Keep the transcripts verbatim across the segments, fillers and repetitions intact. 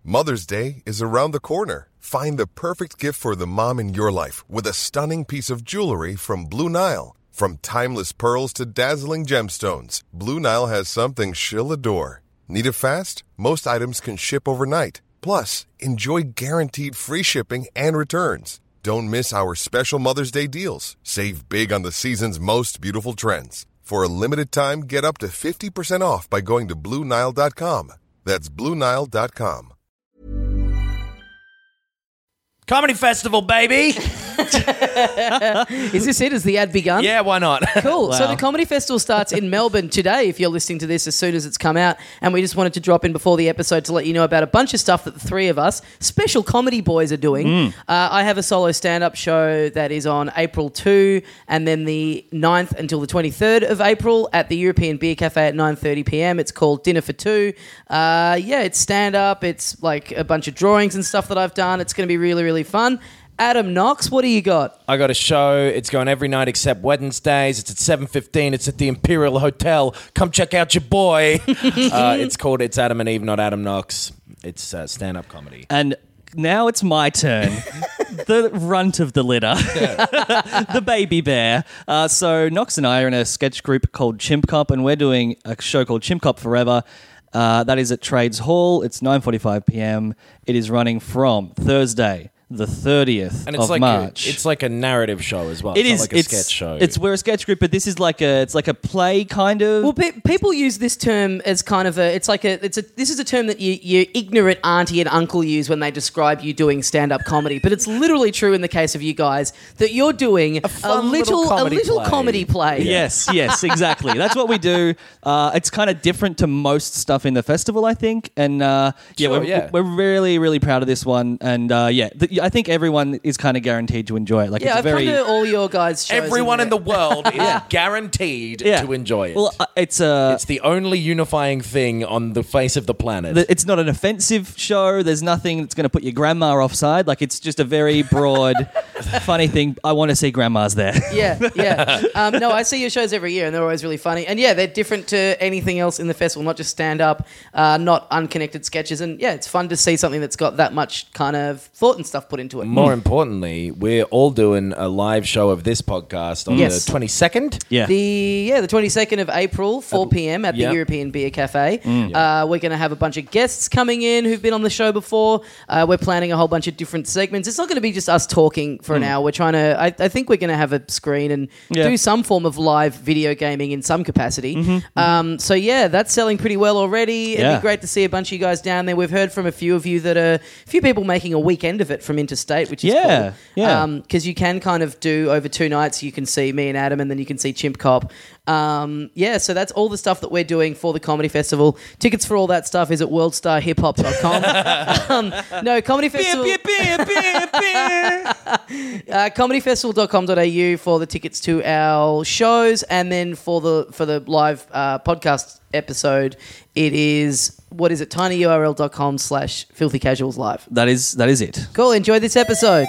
Mother's Day is around the corner. Find the perfect gift for the mom in your life with a stunning piece of jewelry from Blue Nile. From timeless pearls to dazzling gemstones, Blue Nile has something she'll adore. Need it fast? Most items can ship overnight. Plus, enjoy guaranteed free shipping and returns. Don't miss our special Mother's Day deals. Save big on the season's most beautiful trends. For a limited time, get up to fifty percent off by going to Blue Nile dot com. That's Blue Nile dot com. Comedy Festival, baby! Is this it? Has the ad begun? Yeah, why not? Cool. Wow. So the Comedy Festival starts in Melbourne today, if you're listening to this as soon as it's come out. And we just wanted to drop in before the episode to let you know about a bunch of stuff that the three of us, special comedy boys, are doing. Mm. Uh, I have a solo stand-up show that is on April second and then the ninth until the twenty-third of April at the European Beer Cafe at nine thirty p.m. It's called Dinner for Two. Uh, yeah, it's stand-up. It's like a bunch of drawings and stuff that I've done. It's going to be really, really fun. Adam Knox, what do you got? I got a show. It's going every night except Wednesdays. It's at seven fifteen. It's at the Imperial Hotel. Come check out your boy. uh, it's called It's Adam and Eve, not Adam Knox. It's uh, stand-up comedy. And now it's my turn. The runt of the litter. The baby bear. Uh, so Knox and I are in a sketch group called Chimp Cop, and we're doing a show called Chimp Cop Forever. Uh, that is at Trades Hall. It's nine forty-five p.m. It is running from Thursday, the thirtieth And it's of like March. A, it's like a narrative show as well. It it's is. not like a it's, sketch show. It's we're a sketch group, but this is like a it's like a play kind of. Well, pe- people use this term as kind of a. It's like a. It's a. This is a term that you, your ignorant auntie and uncle use when they describe you doing stand-up comedy. But it's literally true in the case of you guys that you're doing a, fun little, little a comedy little play. comedy play. Yes, yes, exactly. That's what we do. Uh, it's kind of different to most stuff in the festival, I think. And uh, yeah, Sure, we're, yeah. we're really, really proud of this one. And uh, yeah, th- I think everyone is kind of guaranteed to enjoy it. Like, Yeah, it's I've very. come to all your guys' shows. Everyone in and the world is guaranteed yeah. to enjoy it. Well, uh, it's uh, it's the only unifying thing on the face of the planet. th- it's not an offensive show. There's nothing that's going to put your grandma offside. Like, it's just a very broad, funny thing. I want to see grandmas there. Yeah, yeah. Um, no, I see your shows every year, and they're always really funny. And yeah, they're different to anything else in the festival, not just stand-up, uh, not unconnected sketches. And yeah, it's fun to see something that's got that much kind of thought and stuff put into it. More importantly, we're all doing a live show of this podcast on Yes. the twenty-second. Yeah. The yeah, the twenty-second of April, four p.m. at the Yep. European Beer Cafe. Uh, we're going to have a bunch of guests coming in who've been on the show before. Uh, we're planning a whole bunch of different segments. It's not going to be just us talking for an hour. We're trying to. I, I think we're going to have a screen and Yeah. do some form of live video gaming in some capacity. Um, so yeah, that's selling pretty well already. It'd Yeah. be great to see a bunch of you guys down there. We've heard from a few of you that are a few people making a weekend of it from interstate, which is Yeah, cool. yeah. Um, because you can kind of do over two nights. You can see me and Adam, and then you can see Chimp Cop. Um, yeah, so that's all the stuff that we're doing for the Comedy Festival. Tickets for all that stuff is at world star hip hop dot com. um, no, Comedy Festival. Beer, beer, beer, beer. Uh, comedy festival dot com dot a u for the tickets to our shows, and then for the for the live uh, podcast episode, it is what is it? tinyurl dot com slash filthy casuals live. That is that is it. Cool. Enjoy this episode.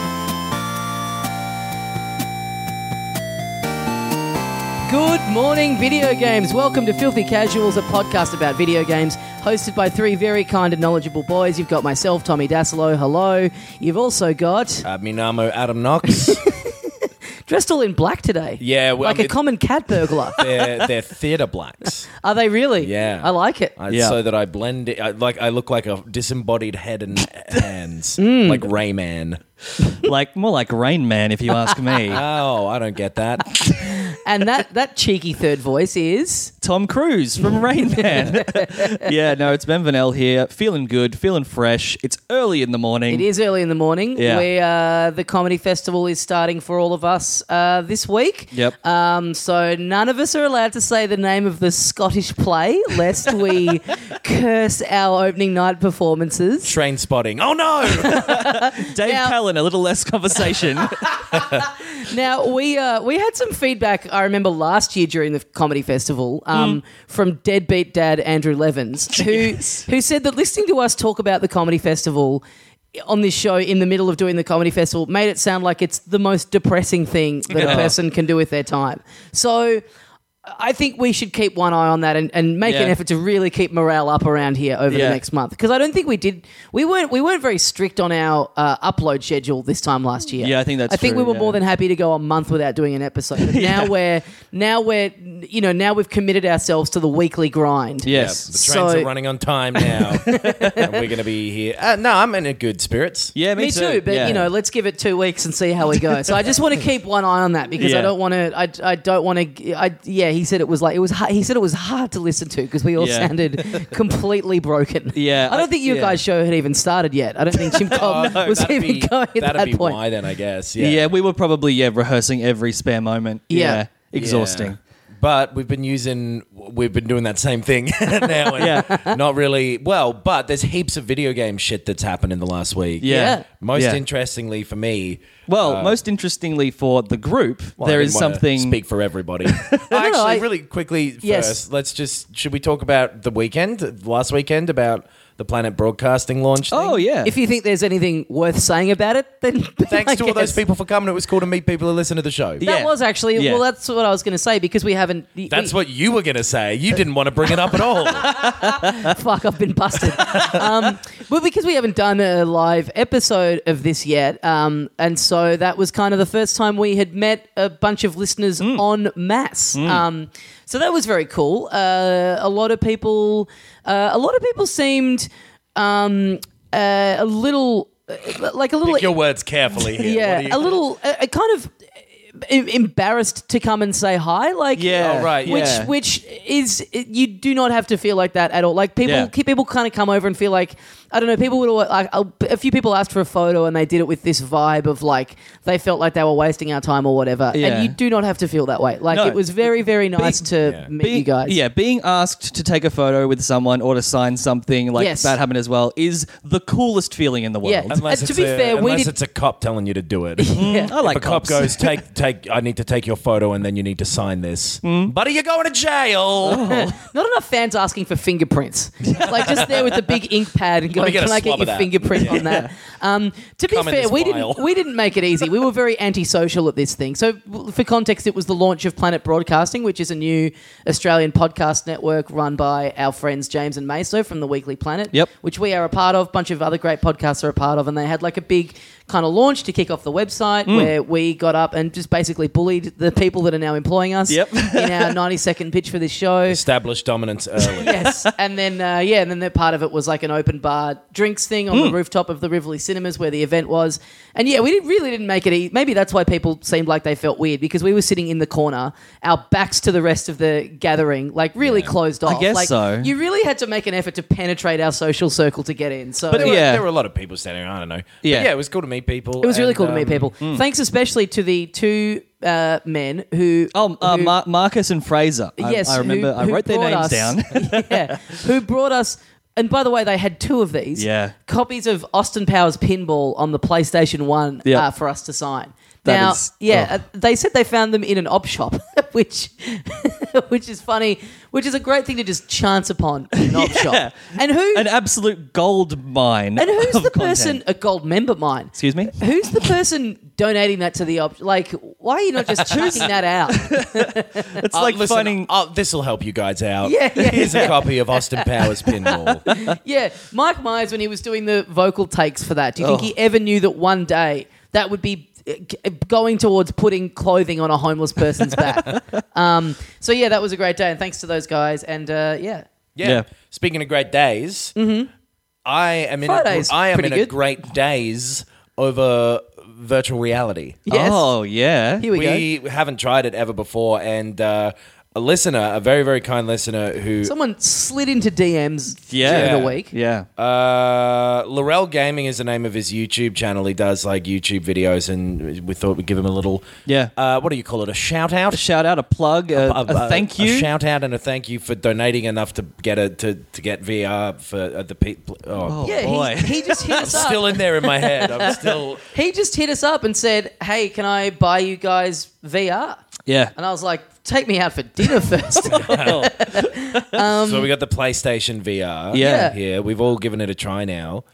Good morning, video games. Welcome to Filthy Casuals, a podcast about video games, hosted by three very kind and knowledgeable boys. You've got myself, Tommy Dasilo. Hello. You've also got Uh, me name Adam Knox. dressed all in black today. Yeah, well, like I a mean- common cat burglar. they're they're theatre blacks. Are they really? Yeah. I like it. I, Yeah. So that I blend it. I, like I look like a disembodied head and hands, Mm. like Rayman. Like more like Rain Man, if you ask me. Oh, I don't get that. And that, that cheeky third voice is... Tom Cruise from Rain Man. Yeah, no, it's Ben Vanel here. Feeling good, feeling fresh. It's early in the morning. It is early in the morning. Yeah. We, uh, the Comedy Festival is starting for all of us uh, this week. Yep. Um, so none of us are allowed to say the name of the Scottish play, lest we curse our opening night performances. Train spotting. Oh no! Dave Now- Callan, a little less conversation. Now, we uh, we had some feedback, I remember last year during the Comedy Festival, um, from deadbeat dad Andrew Levins, who who said that listening to us talk about the Comedy Festival on this show in the middle of doing the Comedy Festival made it sound like it's the most depressing thing that a person can do with their time. So I think we should keep one eye on that and, and make Yeah. an effort to really keep morale up around here over Yeah. the next month, because I don't think we did. We weren't we weren't very strict on our uh, upload schedule this time last year. Yeah, I think that's I think true, we were yeah. more than happy to go a month without doing an episode. But now we're now we're you know now we've committed ourselves to the weekly grind. Yes. The trains So- are running on time now, and we're going to be here. Uh, no, I'm in a good spirits. Yeah, me, Me too, but Yeah. you know, let's give it two weeks and see how we go. So I just want to keep one eye on that because I Yeah. don't want to. I, I don't want to. I yeah, he said it was like it was. hu- He said it was hard to listen to because we all Yeah. sounded completely broken. Yeah, I don't I- think your yeah. guys' show had even started yet. I don't think Jim Cobb was That'd even be, going at that'd that be point. why then, I guess. Yeah. Yeah. we were probably yeah rehearsing every spare moment. Yeah. exhausting. Yeah. But we've been using, we've been doing that same thing now. And Yeah. Not really. Well, but there's heaps of video game shit that's happened in the last week. Yeah. Yeah. Most Yeah. interestingly for me, Well, uh, most interestingly for the group, well, I there didn't is wanna something. Speak for everybody. no, Actually, I- really quickly first, Yes. let's just, should we talk about the weekend, last weekend, about the Planet Broadcasting launch thing? Oh yeah. If you think there's anything worth saying about it, then Thanks I to all those guess. people for coming. It was cool to meet people who listen to the show. That Yeah. was actually Yeah. well. That's what I was going to say because we haven't. That's we, what you were going to say. You didn't want to bring it up at all. Fuck, I've been busted. um, well, because we haven't done a live episode of this yet, um, and so that was kind of the first time we had met a bunch of listeners en masse. Um, so that was very cool. Uh, a lot of people, uh, a lot of people seemed um, uh, a little, uh, like a little, Pick your words carefully here. What yeah, are you- a little, uh, uh, kind of. em- Embarrassed to come and say hi, like Yeah. Oh, right, which yeah. which is you do not have to feel like that at all. Like people, Yeah. people kind of come over and feel like I don't know. People would al- like a few people asked for a photo and they did it with this vibe of like they felt like they were wasting our time or whatever. Yeah. And you do not have to feel that way. Like No. it was very very nice to Yeah. meet Being- you guys. Yeah, being asked to take a photo with someone or to sign something like Yes. that happened as well is the coolest feeling in the world. Yeah. Unless And to it's be a, fair, we unless did- it's a cop telling you to do it. Yeah. I like if a cop cops. goes, take, take, I need to take your photo and then you need to sign this. Hmm? Buddy, you're going to jail. Not enough fans asking for fingerprints. Like just there with the big ink pad and going, get a "Can I get swab your of that?" fingerprint on that?" Um, to be Come in fair, this we file. didn't we didn't make it easy. We were very antisocial at this thing. So, w- for context, it was the launch of Planet Broadcasting, which is a new Australian podcast network run by our friends James and Meso from the Weekly Planet. Yep. Which we are a part of. A bunch of other great podcasts are a part of, and they had like a big kind of launch to kick off the website where we got up and just basically bullied the people that are now employing us. Yep. in our ninety second pitch for this show. Establish dominance early. Yes, and then uh, yeah, and then the part of it was like an open bar drinks thing on the rooftop of the Rivoli Cinemas where the event was, and yeah, we did, really didn't make it. E- Maybe that's why people seemed like they felt weird because we were sitting in the corner, our backs to the rest of the gathering, like really closed off. guess like, so. You really had to make an effort to penetrate our social circle to get in. So But there, were, Yeah. there were a lot of people standing around. I don't know. Yeah. But yeah, it was cool to meet people. it was really and, cool to meet um, people. Thanks especially to the two uh, men who Oh, uh, who- Mar- Marcus and Fraser. I, Yes, I remember. who- I who wrote their brought names us- down. yeah, who brought us. And by the way, they had two of these. Yeah. Copies of Austin Powers Pinball on the PlayStation One Yep. uh, for us to sign. That now, is- yeah, oh. uh, they said they found them in an op shop, which, which is funny, which is a great thing to just chance upon in an op shop. And who? An absolute gold mine. and who's of the content. person? A gold member mine. Excuse me. Who's the person donating that to the op? Like, why are you not just chucking that out? It's Uh, like listen, finding. oh, this will help you guys out. Yeah, yeah, Here's a copy of Austin Powers Pinball. Yeah, Mike Myers, when he was doing the vocal takes for that, do you think Oh. he ever knew that one day that would be uh, g- going towards putting clothing on a homeless person's back? um, so yeah, that was a great day, and thanks to those guys. And uh, yeah, Yeah. Yeah. Speaking of great days, I am in. Friday's A, I am pretty in a good. great days over virtual reality. yes, Oh yeah. here we, we go. haven't tried it ever before, and uh, a listener, a very very kind listener who. Someone slid into D Ms Yeah. during the week. Yeah. Uh, Laurel Gaming is the name of his YouTube channel. He does like YouTube videos, and we thought we'd give him a little. Yeah. Uh, what do you call it? A shout out. A shout out, a plug, a, a, thank you. A shout out and a thank you for donating enough to get a to, to get V R for uh, the people. Oh, Oh, Yeah, boy. he, he just hit I'm us up. still in there in my head. I'm still. He just hit us up and said, "Hey, can I buy you guys V R?" Yeah. And I was like, "Take me out for dinner first." so we got the PlayStation V R. Yeah. Here, we've all given it a try now. Yep.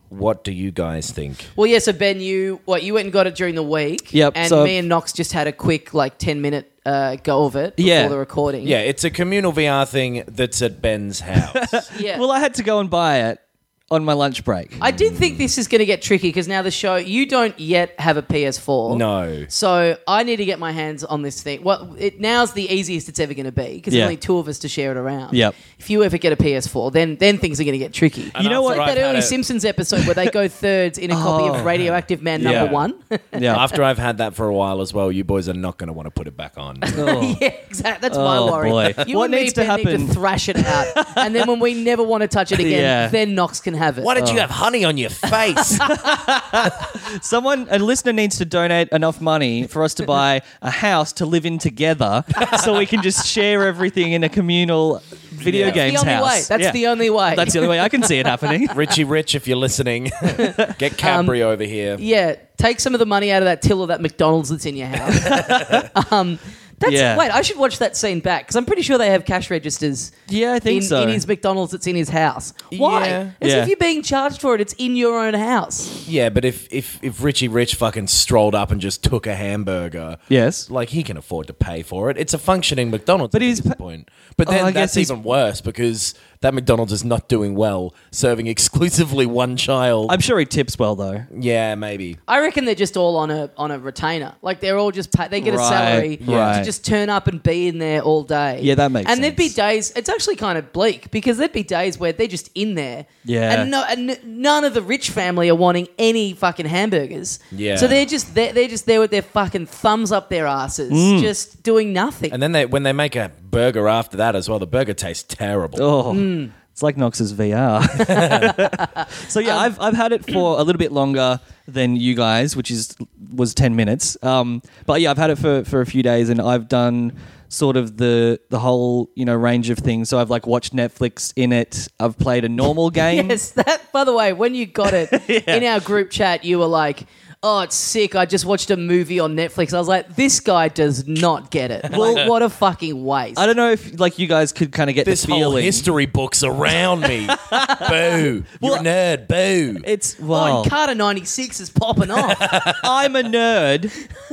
what do you guys think? Well, yeah, so Ben, you what you went and got it during the week. Yep, And so- me and Knox just had a quick like ten minute uh, go of it before Yeah. the recording. Yeah, it's a communal V R thing that's at Ben's house. Yeah. Well, I had to go and buy it on my lunch break. I did think this is going to get tricky because now the show, you don't yet have a P S four. No. So I need to get my hands on this thing. Well, it, now's the easiest it's ever going to be because Yeah. there's only two of us to share it around. Yep. If you ever get a P S four, then then things are going to get tricky. And You know after what? Like I've that had early a- Simpsons episode where they go thirds in a copy of Radioactive Man Yeah. number one. Yeah. After I've had that for a while as well, you boys are not going to want to put it back on. Oh. Yeah, exactly. That's my Oh, worry. boy. You What and me, needs to Ben, need happen- to thrash it out, and then when we never want to touch it again, Yeah. then Knox can have it. Why did you have honey on your face? Someone, a listener needs to donate enough money for us to buy a house to live in together so we can just share everything in a communal video Yeah. games That's the only house. way. That's Yeah. the only way. That's the only way I can see it happening. Richie Rich, if you're listening, get Cadbury over here. Yeah, take some of the money out of that till of that McDonald's that's in your house. um, that's Yeah. wait. I should watch that scene back because I'm pretty sure they have cash registers. Yeah, I think in, so. in his McDonald's that's in his house. Why? Yeah. As Yeah. if you're being charged for it. It's in your own house. Yeah, but if, if, if Richie Rich fucking strolled up and just took a hamburger, Yes. like he can afford to pay for it. It's a functioning McDonald's But at he's this pa- point. But Oh, then I guess that's he's- even worse because that McDonald's is not doing well, serving exclusively one child. I'm sure he tips well, though. yeah, maybe. I reckon they're just all on a on a retainer. Like they're all just pay, they get a Right, salary right. to just turn up and be in there all day. Yeah, that makes And there'd be sense. days. It's actually kind of bleak because there'd be days where they're just in there. Yeah. And no, and n- none of the rich family are wanting any fucking hamburgers. Yeah. So they're just they're, they're just there with their fucking thumbs up their asses, Mm. just doing nothing. And then they when they make a burger after that as well, the burger tastes terrible. Oh, Mm. it's like Knox's V R. So yeah, Um, I've I've had it for a little bit longer than you guys, which is was ten minutes. Um, but yeah, I've had it for, for a few days, and I've done sort of the the whole you know range of things. So I've like watched Netflix in it. I've played a normal game. Yes, that. By the way, when you got it in our group chat, you were like, "Oh, it's sick! I just watched a movie on Netflix." I was like, "This guy does not get it. Like, what a fucking waste!" I don't know if like you guys could kind of get This the whole feeling. history book's around me. Boo. You're a nerd. Boo. It's Oh, well, and Carter ninety-six is popping off. I'm a nerd.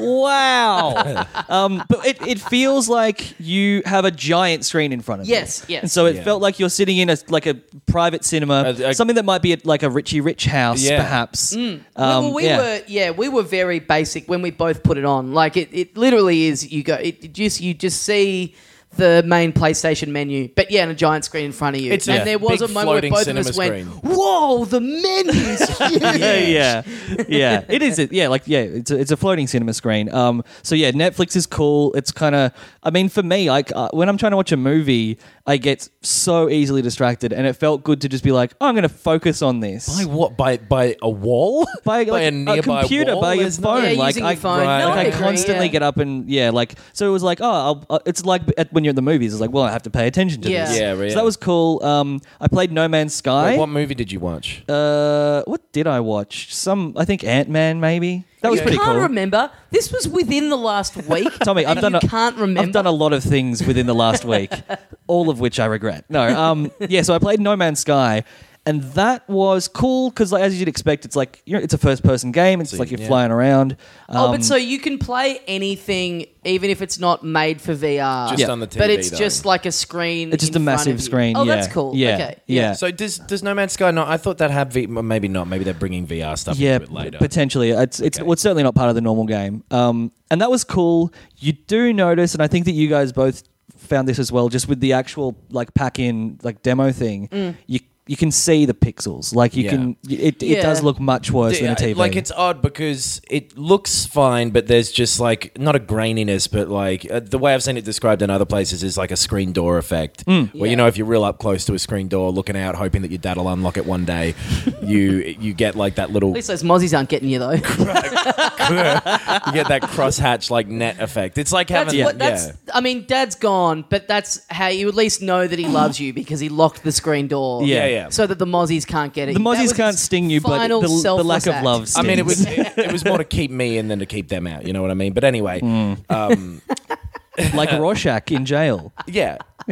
Wow. um, but it, it feels like you have a giant screen in front of Yes, you. yes. And so it Yeah. felt like you're sitting in a like a private cinema, Uh, uh, something that might be at like a Richie Rich house, Yeah. perhaps. Um, well, we yeah. were, yeah, we were very basic when we both put it on. Like it, it literally is. You go, it, it just you just see the main PlayStation menu, but yeah, and a giant screen in front of you. It's a and there was big a moment where floating both of us cinema went, screen. "Whoa, the menu's huge!" yeah, yeah, yeah. It is. It, yeah, like yeah, it's a, it's a floating cinema screen. Um, so yeah, Netflix is cool. It's kind of. I mean, for me, like uh, when I'm trying to watch a movie, I get so easily distracted, and it felt good to just be like, oh, I'm going to focus on this. By what? By by a wall? by, like, a nearby computer, wall? by your There's phone. no- Yeah, like using I, your phone. Right, No, like I I agree, constantly yeah. get up and yeah, like so it was like oh, I'll, uh, it's like at, when you're at the movies. It's like well, I have to pay attention to Yeah. this. Yeah, So yeah. that was cool. Um, I played No Man's Sky. Wait, what movie did you watch? Uh, what did I watch? Some I think Ant Man maybe. That was You pretty can't cool. remember. This was within the last week. Tommy, I've and done you a, can't remember. I've done a lot of things within the last week, all of which I regret. No, um, yeah. So I played No Man's Sky, and that was cool because, like, as you'd expect, it's like you know, it's a first-person game. It's So, like you're yeah. flying around. Oh, Um, but so you can play anything, even if it's not made for V R. Just Yeah. on the T V, But it's though. just like a screen. It's just in a front massive of you. screen. Oh, yeah. that's cool. Yeah, Okay. yeah. So does does No Man's Sky not? I thought that had V. well, maybe not. Maybe they're bringing V R stuff Yeah, into it later. potentially. It's it's, Okay. well, it's certainly not part of the normal game. Um, and that was cool. You do notice, and I think that you guys both found this as well, just with the actual like pack in like demo thing. Mm. You you can see the pixels. Like you Yeah. can. It, it Yeah. does look much worse than a T V. Like it's odd because it looks fine, but there's just like not a graininess, but like uh, the way I've seen it described in other places is like a screen door effect, Mm. where Yeah. you know if you're real up close to a screen door, looking out, hoping that your dad will unlock it one day, you you get like that little At least those mozzies aren't getting you though. you get that crosshatch like net effect. It's like That's having what. That's. yeah. I mean, Dad's gone, but that's how you at least know that he loves you because he locked the screen door. Yeah. Yeah, yeah. So that the mozzies can't get it. the That mozzies was can't his sting you, but final the, the selfless lack of act. love. I mean, it was stings. it, it was more to keep me in than to keep them out. You know what I mean? But anyway, Mm. um, like Rorschach in jail. yeah. Yeah.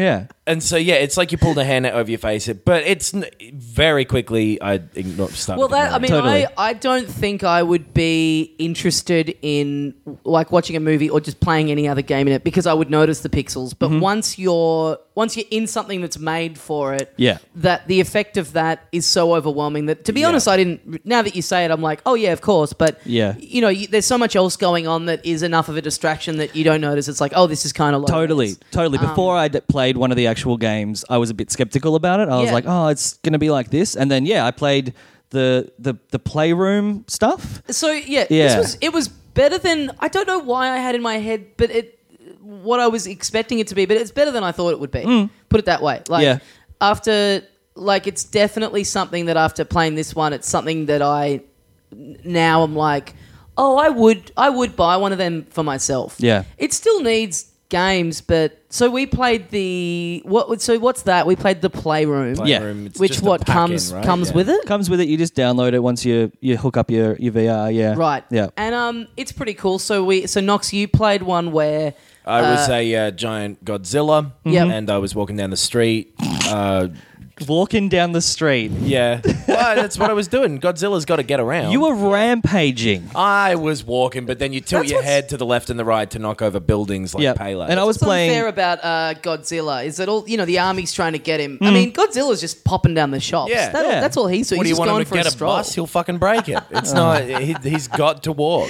and so yeah, it's like you pulled a hairnet over your face. It, but it's n- very quickly. I ignored. Well, that I mean, Totally. I, I don't think I would be interested in like watching a movie or just playing any other game in it because I would notice the pixels. But once you're once you're in something that's made for it, Yeah. that the effect of that is so overwhelming that to be Yeah. honest, I didn't. Now that you say it, I'm like, oh yeah, of course. But Yeah. you know, you, there's so much else going on that is enough of a distraction that you don't notice. It's like, oh, this is kind of low Totally, res. totally. Before I played one of the actual games, I was a bit skeptical about it. I was Yeah. like, "Oh, it's going to be like this," and then yeah, I played the the the playroom stuff. So yeah, Yeah. This was, it was better than I don't know why I had in my head, but it what I was expecting it to be, but it's better than I thought it would be. Put it that way. Like Yeah. after like it's definitely something that after playing this one, it's something that I now I'm like, oh, I would I would buy one of them for myself. Yeah. It still needs games, but so we played the what so what's that? We played the Playroom. Yeah. Playroom, it's Which just a what pack-in, comes right? comes Yeah. with it? Comes with it. You just download it once you you hook up your, your V R. Yeah. Right. Yeah. And um, it's pretty cool. So we, so Knox, you played one where I was a uh, giant Godzilla, Yep. and I was walking down the street. Uh, Walking down the street, yeah, well, that's what I was doing. Godzilla's got to get around. you were rampaging. I was walking, but then you tilt That's your what's- head to the left and the right to knock over buildings like Yeah. Pele. And I was what's playing. unfair about uh, Godzilla is that all you know the army's trying to get him. I mean, Godzilla's just popping down the shops. Yeah. That- Yeah. that's all he's doing. What do He's you just want going him to for get a a stroll. bus? He'll fucking break it. It's not. He, he's got to walk.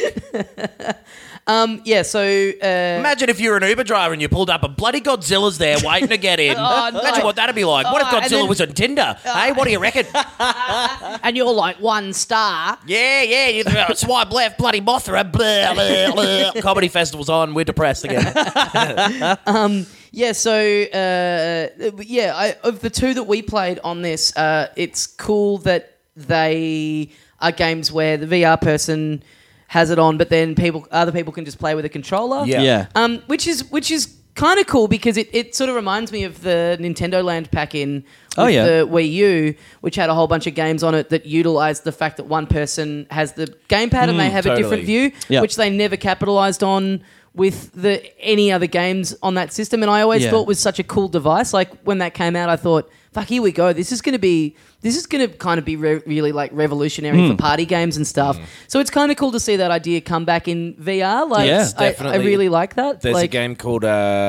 Um, yeah. So uh, Imagine if you're an Uber driver and you pulled up and bloody Godzilla's there waiting to get in. Oh, no. Imagine what that'd be like. What if Oh, and Godzilla then- was on Tinder? hey, what do you reckon? and you're like one star. yeah, yeah. You uh, swipe left, bloody Mothra. Blah, blah, blah. Comedy festival's on. We're depressed again. Yeah, so uh, yeah, I, of the two that we played on this, uh, it's cool that they are games where the V R person has it on, but then people, other people can just play with a controller. Yeah. Yeah. Um, which is which is kind of cool because it, it sort of reminds me of the Nintendo Land pack-in with Oh, yeah. the Wii U, which had a whole bunch of games on it that utilized the fact that one person has the gamepad and they have a totally. different view, Yeah. which they never capitalized on with the any other games on that system. And I always Yeah. thought was such a cool device. Like when that came out, I thought, fuck, here we go. This is going to be this is going to kind of be re- really like revolutionary Hmm. for party games and stuff. So it's kind of cool to see that idea come back in V R. Like Yeah. I, I Definitely. really like that. There's like, a game called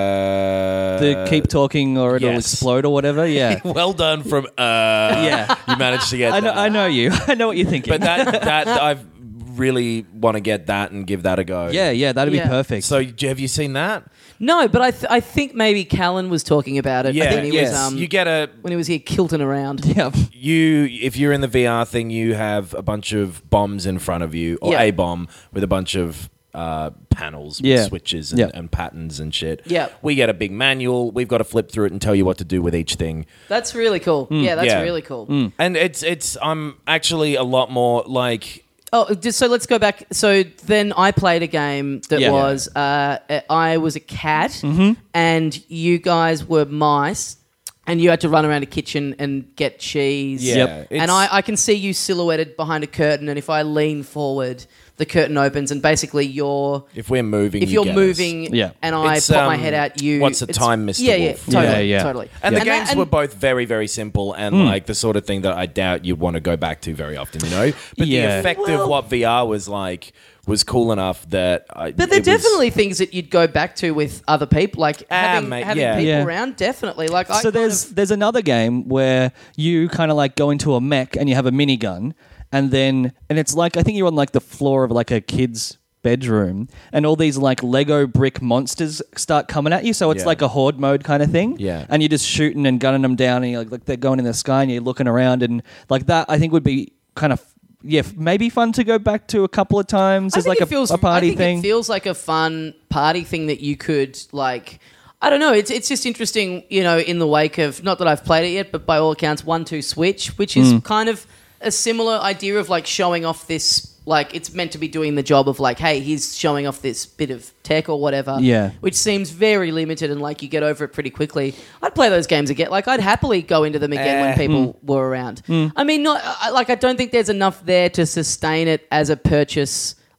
uh, The keep talking or it'll yes. explode or whatever. Yeah. Well done from uh. Yeah. You managed to get. I know. that. I know you. I know what you're thinking. But that that I really want to get that and give that a go. yeah, yeah, that'd Yeah. be perfect. So have you seen that? No, but I th- I think maybe Callan was talking about it. Yeah. when he yes. was um, you get a when he was here kilting around. yeah. you if you're in the V R thing, you have a bunch of bombs in front of you, or Yeah. a bomb with a bunch of uh, panels, with Yeah. switches and, Yeah. and patterns and shit. Yeah. we get a big manual. We've got to flip through it and tell you what to do with each thing. That's really cool. Yeah, that's Mm. Yeah. really cool. And it's it's I'm actually a lot more like. Oh, just so let's go back. So then I played a game that Yeah. was uh, I was a cat, Mm-hmm. and you guys were mice, and you had to run around a kitchen and get cheese. Yeah, Yep. it's- And I, I can see you silhouetted behind a curtain, and if I lean forward, the curtain opens, and basically you're If we're moving, if you you're get us. moving, Yeah. and I It's, pop my um, head out, you. what's the it's- time, Mister Yeah, yeah, Wolf? totally, Yeah, yeah. totally. And the that- games and- were both very, very simple and like the sort of thing that I doubt you'd want to go back to very often, you know? But Yeah. the effect Well- of what V R was like was cool enough that I, But they're it was- definitely things that you'd go back to with other people, like Ah, having, mate, having yeah. people Yeah. around. Definitely, like I So kind there's of- there's another game where you kind of like go into a mech and you have a minigun, and then and it's like I think you're on like the floor of like a kid's bedroom, and all these like Lego brick monsters start coming at you. So it's Yeah. like a horde mode kind of thing. Yeah. And you're just shooting and gunning them down, and you're like, like they're going in the sky, and you're looking around, and like that I think would be kind of. Yeah, f- maybe fun to go back to a couple of times I as think like it a, feels, a party I think thing. It feels like a fun party thing that you could like. I don't know. It's it's just interesting, you know, in the wake of not that I've played it yet, but by all accounts, one two switch, which is Mm. kind of a similar idea of like showing off this. Like it's meant to be doing the job of like, hey, he's showing off this bit of tech or whatever. Yeah. Which seems very limited and like you get over it pretty quickly. I'd play those games again. Like I'd happily go into them again Eh. when people Hmm. were around. I mean, not I, like I don't think there's enough there to sustain it as a purchase.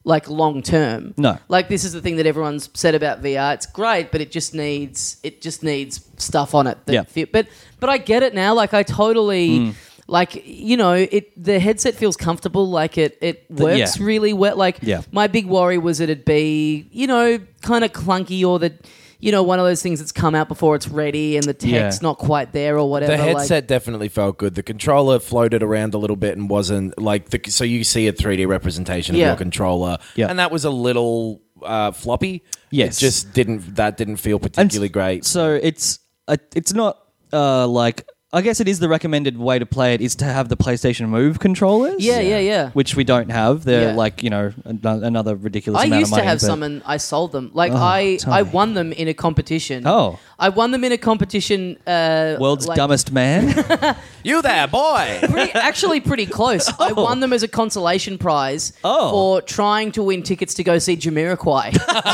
like long term. No. Like this is the thing that everyone's said about V R. It's great, but it just needs it just needs stuff on it. That Yeah. feel, but but I get it now. Like I totally like you know it. The headset feels comfortable. Like it it works yeah. really well. Like Yeah. my big worry was it'd be you know kind of clunky or that. You know, one of those things that's come out before it's ready and the tech's Yeah. not quite there or whatever. The headset like, definitely felt good. The controller floated around a little bit and wasn't like the, so you see a three D representation Yeah. of your controller, Yeah. and that was a little uh, floppy. Yes. It just didn't that didn't feel particularly great. So it's uh, it's not uh, like I guess it is the recommended way to play it is to have the PlayStation Move controllers. Yeah, yeah, yeah. Which we don't have. They're Yeah. like you know an- another ridiculous I amount used of money. to have but- some and I sold them. Like Oh, I, tell I me. won them in a competition. Oh. I won them in a competition. Uh, World's like, dumbest man. You there, boy? Pretty, actually, pretty close. I won them as a consolation prize Oh. for trying to win tickets to go see Jamiroquai.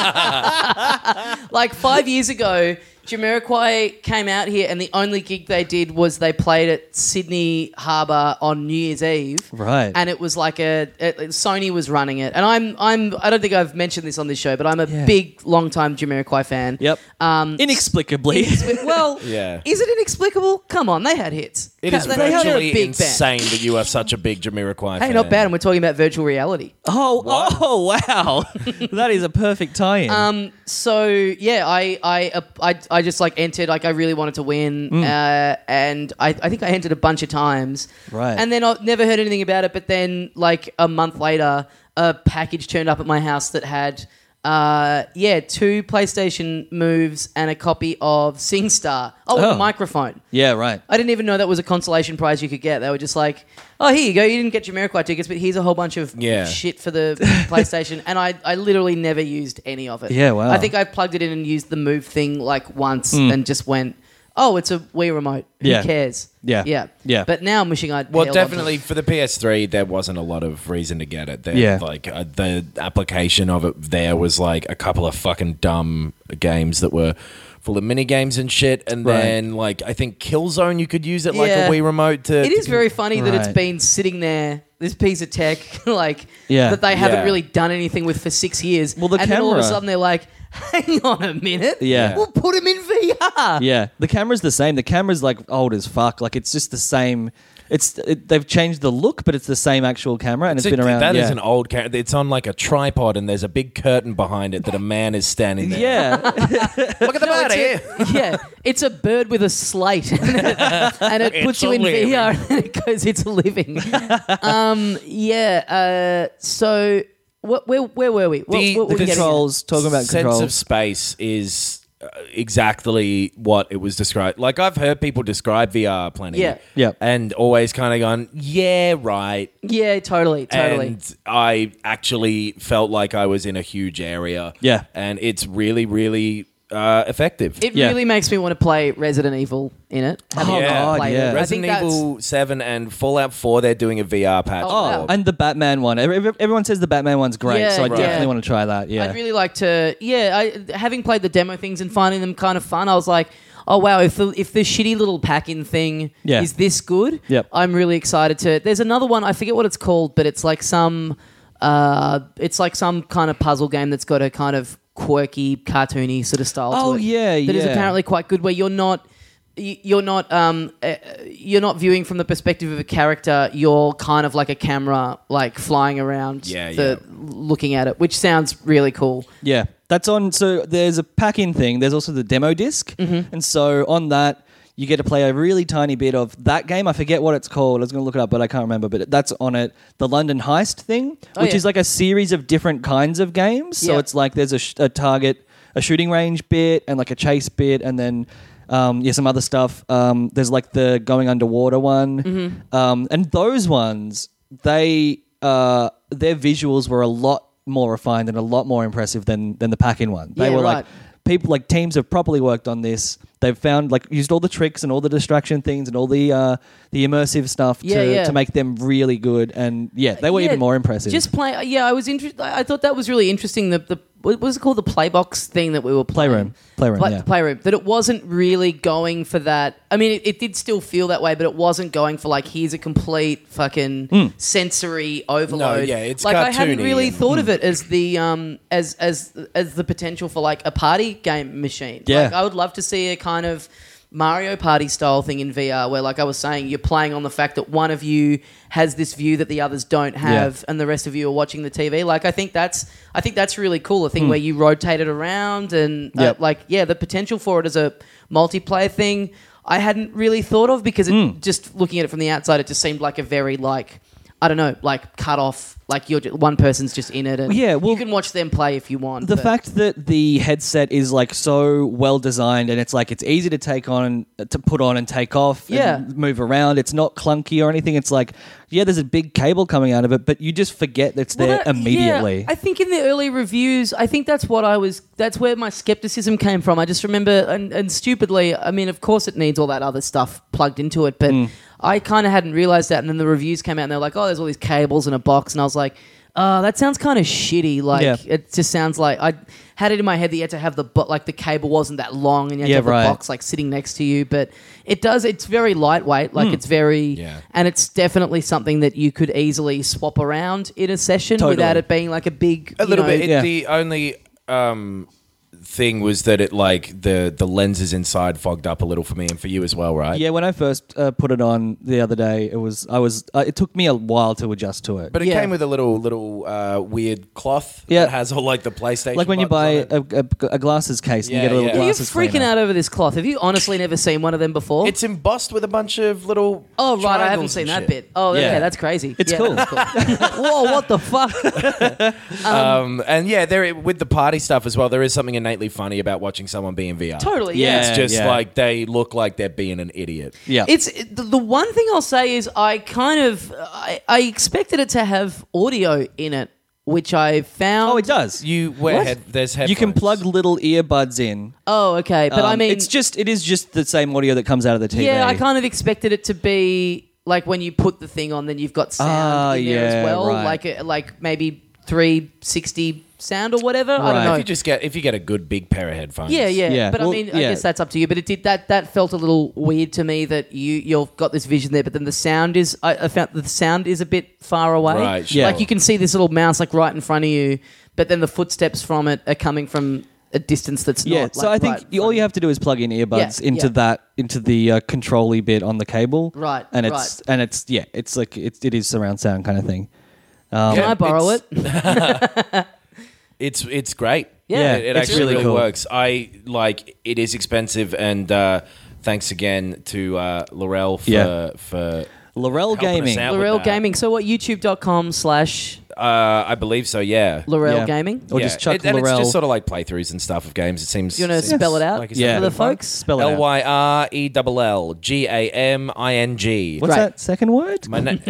Like five years ago, Jamiroquai came out here, and the only gig they did was they played at Sydney Harbour on New Year's Eve. Right. And it was like a, a Sony was running it, and I'm I'm I don't think I've mentioned this on this show, but I'm a Yeah. big long time Jamiroquai fan. Yep. Um, Inexplicably. well, Yeah. Is it inexplicable? Come on, they had hits. It Ca- is they- they're a virtually big insane that you are such a big Jamiroquai fan. Hey, not bad. And we're talking about virtual reality. oh, oh, wow. That is a perfect tie-in. Um, so yeah, I, I, uh, I, I just like entered. Like I really wanted to win, Mm. uh, and I, I think I entered a bunch of times. Right. And then I never heard anything about it. But then, like a month later, a package turned up at my house that had, uh, yeah, two PlayStation Moves and a copy of SingStar. Oh, and Oh. a microphone. yeah, right. I didn't even know that was a consolation prize you could get. They were just like, oh, here you go. You didn't get Jamiroquai tickets, but here's a whole bunch of Yeah. shit for the PlayStation. And I, I literally never used any of it. Yeah, wow. I think I plugged it in and used the Move thing like once and just went, oh, it's a Wii remote. Who Yeah. cares? Yeah. Yeah. Yeah. But now I'm wishing I'd Well, held on to definitely it. for the P S three, there wasn't a lot of reason to get it. There, Yeah. like uh, the application of it there was like a couple of fucking dumb games that were full of mini games and shit, and Right. then like I think Killzone, you could use it like Yeah. a Wii remote to. It is very funny that it's Right. been sitting there, this piece of tech, like Yeah. that they haven't Yeah. really done anything with for six years. Well, the and then all of a camera- sudden they're like, hang on a minute. Yeah. We'll put him in V R. Yeah, the camera's the same. The camera's like old as fuck. Like it's just the same. It's it, they've changed the look, but it's the same actual camera, and it's So been around. That yeah. is an old camera. It's on like a tripod, and there's a big curtain behind it that a man is standing there. Yeah, Look at the bird here. Yeah, it's a bird with a slate, and it, and it puts It's you a in living. V R, and it goes, "It's a living." um, yeah. Uh, so, what, where where were we? What, The- what the were we getting at? controls. Talking about sense controls. of space is uh, exactly what it was described. Like I've heard people describe V R plenty, Yeah. Yeah. and always kind of gone, yeah, right. Yeah, totally, totally. And I actually felt like I was in a huge area. Yeah. and it's really, really uh, effective. It Yeah. really makes me want to play Resident Evil in it. Having Oh, not God, played yeah. it. I think Resident that's- Evil seven and Fallout four, they're doing a V R patch. Oh, for. wow. and the Batman one. Every- every- Everyone says the Batman one's great, Yeah, so I right. definitely want to try that. Yeah, I'd really like to. Yeah, I, having played the demo things and finding them kind of fun, I was like, oh wow, if the if the shitty little pack-in thing Yeah. is this good, Yep. I'm really excited to. There's another one, I forget what it's called, but it's like some, uh, it's like some kind of puzzle game that's got a kind of quirky, cartoony sort of style. Oh, to it, yeah, that is yeah. apparently quite good. Where you're not. y- You're not um, uh, you're not viewing from the perspective of a character. You're kind of like a camera, like flying around, Yeah, the, yeah. looking at it, which sounds really cool. Yeah, that's on. So there's a pack-in thing. There's also the demo disc, Mm-hmm. and so on that you get to play a really tiny bit of that game. I forget what it's called. I was going to look it up, but I can't remember. But that's on it. The London Heist thing, Oh, which yeah. is like a series of different kinds of games. So Yeah. it's like there's a, sh- a target, a shooting range bit, and like a chase bit, and then. Um, yeah, some other stuff. Um, there's like the going underwater one, Mm-hmm. um, and those ones, they uh, their visuals were a lot more refined and a lot more impressive than than the pack-in one. They Yeah, were right. like people, like teams have properly worked on this. They've found like used all the tricks and all the distraction things and all the uh, the immersive stuff Yeah, to, yeah. to make them really good. And yeah, they were Yeah, even more impressive. Just play. Yeah, I was interested. I thought that was really interesting. The, the what was it called, the Playbox thing that we were playing? Playroom. Playroom, Play- yeah. Playroom. That it wasn't really going for that. I mean, it, it did still feel that way, but it wasn't going for like, here's a complete fucking Hmm. sensory overload. yeah, it's like I hadn't cartoony really and- thought of it as the um as as as the potential for like a party game machine. Yeah. Like, I would love to see a kind of Mario Party style thing in V R where, like I was saying, you're playing on the fact that one of you has this view that the others don't have, Yeah. and the rest of you are watching the T V. Like, I think that's I think that's really cool. A Hmm. thing where you rotate it around, and uh, Yep. like yeah, the potential for it as a multiplayer thing, I hadn't really thought of because it, Hmm. just looking at it from the outside, it just seemed like a very like I don't know, like cut off. Like you're ju- one person's just in it, and Yeah, well, you can watch them play if you want. The but- fact that the headset is like so well designed and it's like it's easy to take on, to put on and take off, Yeah. and move around. It's not clunky or anything. It's like, yeah, there's a big cable coming out of it, but you just forget that it's Well, there that- immediately. yeah, I think in the early reviews, I think that's what I was. That's where my skepticism came from. I just remember, and, and stupidly, I mean, of course, it needs all that other stuff plugged into it, but Mm. I kind of hadn't realized that. And then the reviews came out, and they're like, "Oh, there's all these cables in a box," and I was like, "Oh, that sounds kind of shitty." Like, Yeah. it just sounds like I had it in my head that you had to have the bo- like the cable wasn't that long, and you had Yeah, to have right. the box like sitting next to you. But it does. It's very lightweight. Like, it's very, Yeah. and it's definitely something that you could easily swap around in a session Totally. without it being like a big, A you little know- bit. It, yeah. The only um, thing was that it like the the lenses inside fogged up a little for me and for you as well, right? Yeah, when I first uh, put it on the other day, it was I was uh, it took me a while to adjust to it. But it Yeah. came with a little little uh, weird cloth Yeah. that has all like the PlayStation. like when you buttons buy on it. a, a, a glasses case and Yeah, you get a little yeah. Yeah, you're glasses freaking cleaner. out over this cloth. Have you honestly never seen one of them before? It's embossed with a bunch of little. oh right, I haven't triangles seen and that shit. bit. Oh Yeah. okay, that's crazy. It's Yeah, cool. that's cool. Whoa, what the fuck? Um, and yeah, there with the party stuff as well. There is something innately funny about watching someone be in V R. Totally, Yeah. yeah. It's just yeah. like they look like they're being an idiot. Yeah. It's the, the one thing I'll say is I kind of I, I expected it to have audio in it, which I found. oh, it does. You wear What? head, there's headphones. You can plug little earbuds in. Oh, okay, but I Um, mean, it's just it is just the same audio that comes out of the T V. yeah, I kind of expected it to be like when you put the thing on, then you've got sound Ah, in there as yeah, well, right. like a, like maybe three sixty sound or whatever. I Right. don't know. If you just get if you get a good big pair of headphones. Yeah, yeah, Yeah. But Well, I mean, I yeah. guess that's up to you. But it did that. That felt a little weird to me that you you've got this vision there, but then the sound is. I, I found the sound is a bit far away. Right, sure. Like you can see this little mouse like right in front of you, but then the footsteps from it are coming from a distance that's Yeah, not. so like, I think right in all front you of have to do is plug in earbuds Yeah, into yeah. that into the uh, control-y bit on the cable, Right, And it's right. and it's yeah, it's like it, it is surround sound kind of thing. Can Yeah, I borrow it's- it? It's it's great. Yeah, it, it it's actually really really cool. works. I like it is expensive, and uh, thanks again to uh, Laurel for Yeah. for Laurel helping us Gaming. out with Laurel that. Gaming. So what? YouTube dot com slash Uh, I believe so. Yeah. Laurel Yeah. Gaming. Or Yeah. just chuck it, and Laurel. it's just sort of like playthroughs and stuff of games. It seems. Do you want to seems spell it out like it's Yeah. for something the fun. folks? Spell it L out. Y R E L L G A M I N G. What's Right. that second word? My na-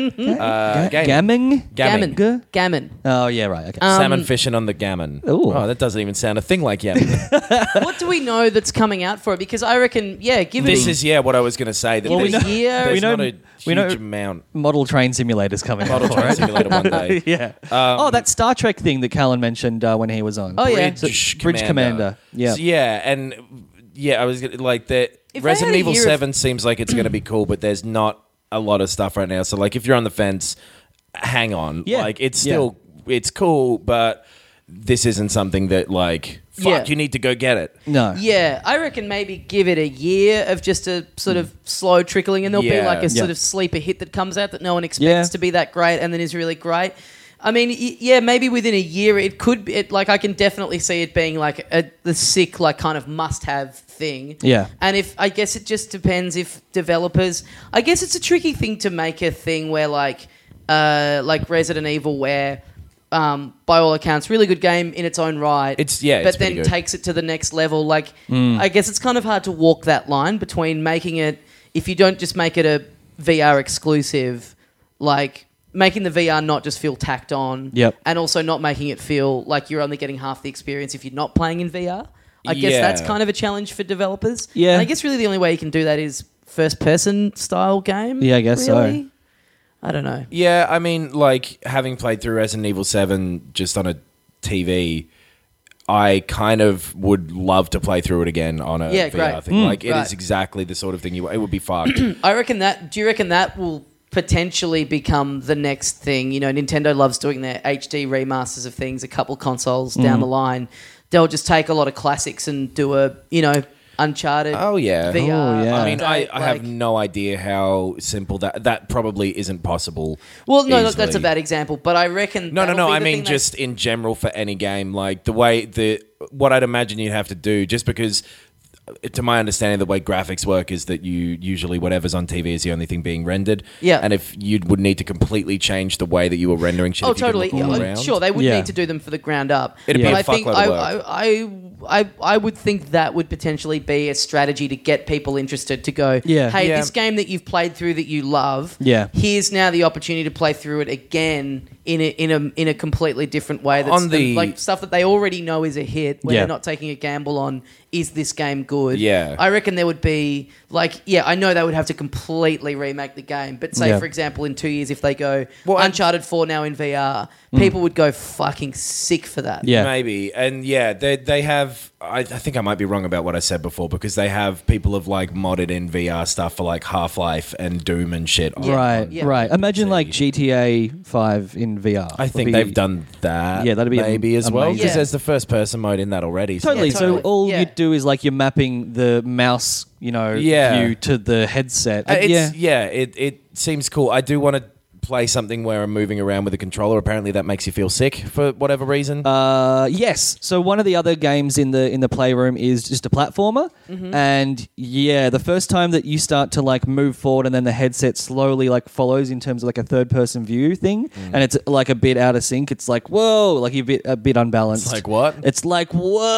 uh, Ga- gaming. Gamming? Gammon. Gammon. Gammon. Oh yeah, right. Okay. Um, Salmon fishing on the gammon. Ooh. Oh, that doesn't even sound a thing like Yemen. What do we know that's coming out for it? Because I reckon, yeah, give it This a, is yeah what I was going to say. That give there's, it a year. there's we know- not a we huge know- amount. Model train simulators coming Model out. Train Simulator one day. yeah. Um, oh, that Star Trek thing that Callan mentioned uh, when he was on. Oh, yeah. Bridge, Bridge Commander. Yeah. So, yeah, and yeah, I was gonna- like that. If they Resident had a Evil year of- Seven seems like it's going to be cool, but there's not a lot of stuff right now. So like, if you're on the fence, hang on. Yeah. Like it's Yeah. still it's cool, but this isn't something that like fuck. Yeah. You need to go get it. No. Yeah, I reckon maybe give it a year of just a sort of slow trickling, and there'll be Yeah. like a sort Yeah. of sleeper hit that comes out that no one expects Yeah. to be that great, and then is really great. I mean, y- yeah, maybe within a year it could be. It, like I can definitely see it being like a, the sick, like kind of must-have thing. Yeah. And if I guess it just depends if developers. I guess it's a tricky thing to make a thing where like, uh, like Resident Evil, where. Um, by all accounts, really good game in its own right. It's- yeah, but it's then pretty good. takes it to the next level. Like, Mm. I guess it's kind of hard to walk that line between making it. If you don't just make it a V R exclusive, like making the V R not just feel tacked on, Yep. and also not making it feel like you're only getting half the experience if you're not playing in V R. I guess Yeah. that's kind of a challenge for developers. Yeah. And I guess really the only way you can do that is first person style game. Yeah, I guess so. really? I don't know. Yeah, I mean, like having played through Resident Evil Seven just on a T V, I kind of would love to play through it again on a Yeah, V R great. thing. Like it Right. is exactly the sort of thing you. It would be fucked. I reckon that. Do you reckon that will potentially become the next thing? You know, Nintendo loves doing their H D remasters of things. A couple consoles down the line, they'll just take a lot of classics and do a you know Uncharted. Oh, yeah. V R. Oh, yeah. I mean, I, update, I have like- no idea how simple that that probably isn't possible. Well, no, look, that's a easily. bad example, but I reckon. No, no, that'll no. be I the mean, thing they- just in general for any game, like the way the what I'd imagine you'd have to do, just because. To my understanding, the way graphics work is that you usually whatever's on T V is the only thing being rendered. Yeah. And if you would need to completely change the way that you were rendering shit, Oh, if you could totally. look all Yeah, around. Sure, they would Yeah. need to do them for the ground up. It'd but be a I think fuckload I, of work. I, I, I, I would think that would potentially be a strategy to get people interested to go, Yeah. hey, Yeah. this game that you've played through that you love, Yeah. here's now the opportunity to play through it again in a in a in a completely different way. That's On the- like stuff that they already know is a hit, where Yeah. they're not taking a gamble on is this game good. Yeah. I reckon there would be like yeah, I know they would have to completely remake the game, but say Yeah. for example in two years if they go Well, I- Uncharted four now in V R, people would go fucking sick for that. Yeah. Maybe. And yeah, they they have I, I think I might be wrong about what I said before because they have people have like modded in V R stuff for like Half-Life and Doom and shit. on- Yeah. Right, Yeah. right. Imagine like See. G T A five in V R. I Would think be- they've done that. Yeah, that'd be maybe am- as well amazing. because Yeah. there's the first person mode in that already. so Totally. Yeah, totally. So all Yeah. you do is like you're mapping the mouse, you know, Yeah. view to the headset. Uh, And it's, yeah. yeah, it, it seems cool. I do want to play something where I'm moving around with a controller. Apparently, that makes you feel sick for whatever reason. Uh, yes. So one of the other games in the in the playroom is just a platformer, Mm-hmm. and yeah, the first time that you start to like move forward, and then the headset slowly like follows in terms of like a third person view thing, Mm. and it's like a bit out of sync. It's like whoa, like you're a bit a bit unbalanced. It's like, what? It's like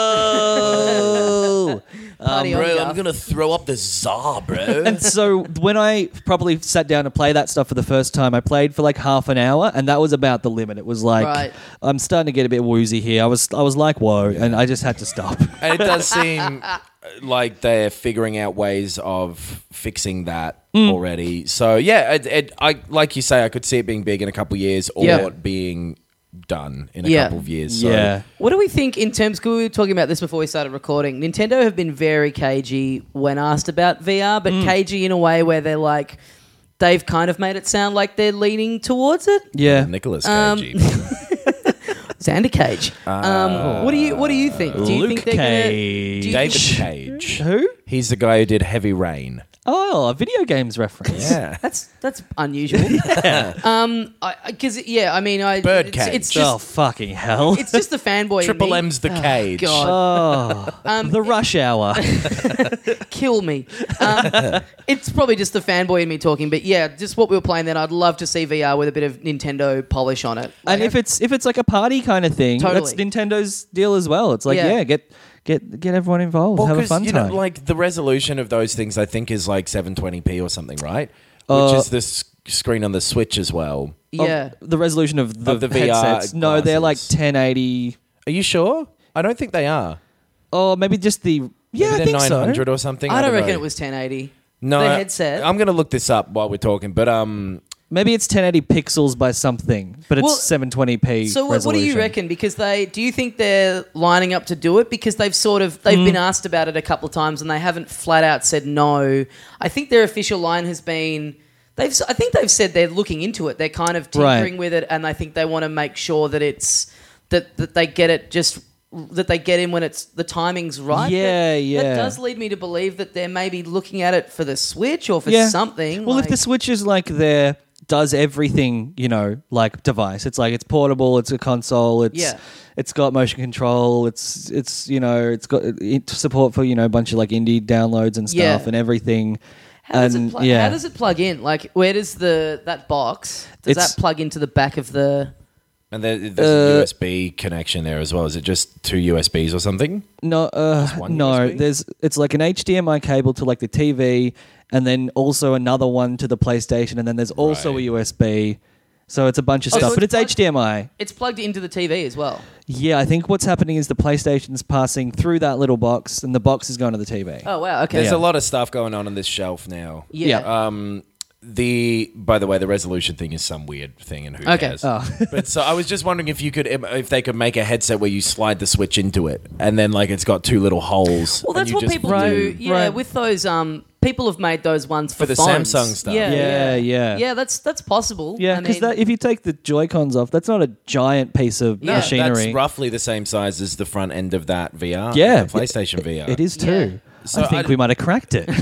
whoa. Party on, Guff. gonna throw up the czar, bro. And so when I probably sat down to play that stuff for the first time, I played for like half an hour, and that was about the limit. It was like Right. I'm starting to get a bit woozy here. I was I was like whoa, and I just had to stop. And it does seem like they're figuring out ways of fixing that Mm. already. So yeah, it, it, I like you say, I could see it being big in a couple of years, or Yeah. being done in a Yeah. couple of years. So. Yeah. What do we think in terms? Because we were talking about this before we started recording. Nintendo have been very cagey when asked about V R, but cagey in a way where they're like, they've kind of made it sound like they're leaning towards it. Yeah. Nicholas Um, Cage. Xander Cage. um, what do you What do you think? Do you Luke think they're gonna? Cage. do you David think- Cage. Who? He's the guy who did Heavy Rain. Oh, a video games reference. Yeah. That's that's unusual. um, because yeah, I mean, I Bird it's, cage. it's Oh, just fucking hell. it's just the fanboy. in Triple me. M's the Oh, Cage. God. Oh, the rush hour. Kill me. Um, it's probably just the fanboy in me talking, but yeah, just what we were playing then. I'd love to see V R with a bit of Nintendo polish on it. And if it's if it's like a party kind of thing, Totally. that's Nintendo's deal as well. It's like, Yeah. yeah, get get get everyone involved, Well, have a 'cause, fun you time. know, like the resolution of those things, I think is like seven twenty p or something, right? Which Uh, is the s- screen on the Switch as well. Of yeah, the resolution of the, Of the V R headsets. No, they're like glasses. ten eighty. Are you sure? I don't think they are. Oh, maybe just the yeah, Maybe I they're think nine so. hundred or something. I don't reckon know. it was ten eighty. No, the I- headset. I'm going to look this up while we're talking, but um, Maybe it's ten eighty pixels by something, but it's Well, seven twenty p. So what, what do you resolution. reckon? Because they, do you think they're lining up to do it? Because they've sort of they've Hmm. been asked about it a couple of times and they haven't flat out said no. I think their official line has been they've. I think they've said they're looking into it. They're kind of tinkering Right. with it, and I think they want to make sure that it's that that they get it just that they get in when it's the timing's right. But Yeah, That yeah. does lead me to believe that they're maybe looking at it for the Switch or for Yeah. something. Well, like- if the Switch is like their does everything, you know, like device. It's like it's portable. It's a console. It's Yeah. it's got motion control. It's it's you know it's got it, support for you know a bunch of like indie downloads and stuff Yeah. and everything. How does, and it pl- yeah, how does it plug in? Like, where does the that box does It's- that plug into the back of the? and there, there's Uh, a U S B connection there as well. Is it just two U S Bs or something? No, uh, one no. U S B? There's it's like an H D M I cable to like the T V, and then also another one to the PlayStation, and then there's also Right. a U S B. So it's a bunch of Oh, stuff, so but it's it's plugged- H D M I. It's plugged into the T V as well. Yeah, I think what's happening is the PlayStation's passing through that little box, and the box is going to the T V. Oh wow, okay. There's Yeah. a lot of stuff going on on this shelf now. yeah. yeah. Um, the by the way, the resolution thing is some weird thing, and who Okay. cares? Oh. But so I was just wondering if you could, if they could make a headset where you slide the Switch into it, and then like it's got two little holes. Well, and that's you what just people do- do. Yeah, Right. with those, um, people have made those ones for, For the phones. Samsung stuff. Yeah, Yeah, yeah, yeah. Yeah, that's that's possible. Yeah, I because mean, if you take the Joy-Cons off, that's not a giant piece of Yeah. machinery. That's roughly the same size as the front end of that V R. Yeah. the PlayStation V R. It is too. So I think I- we might have cracked it.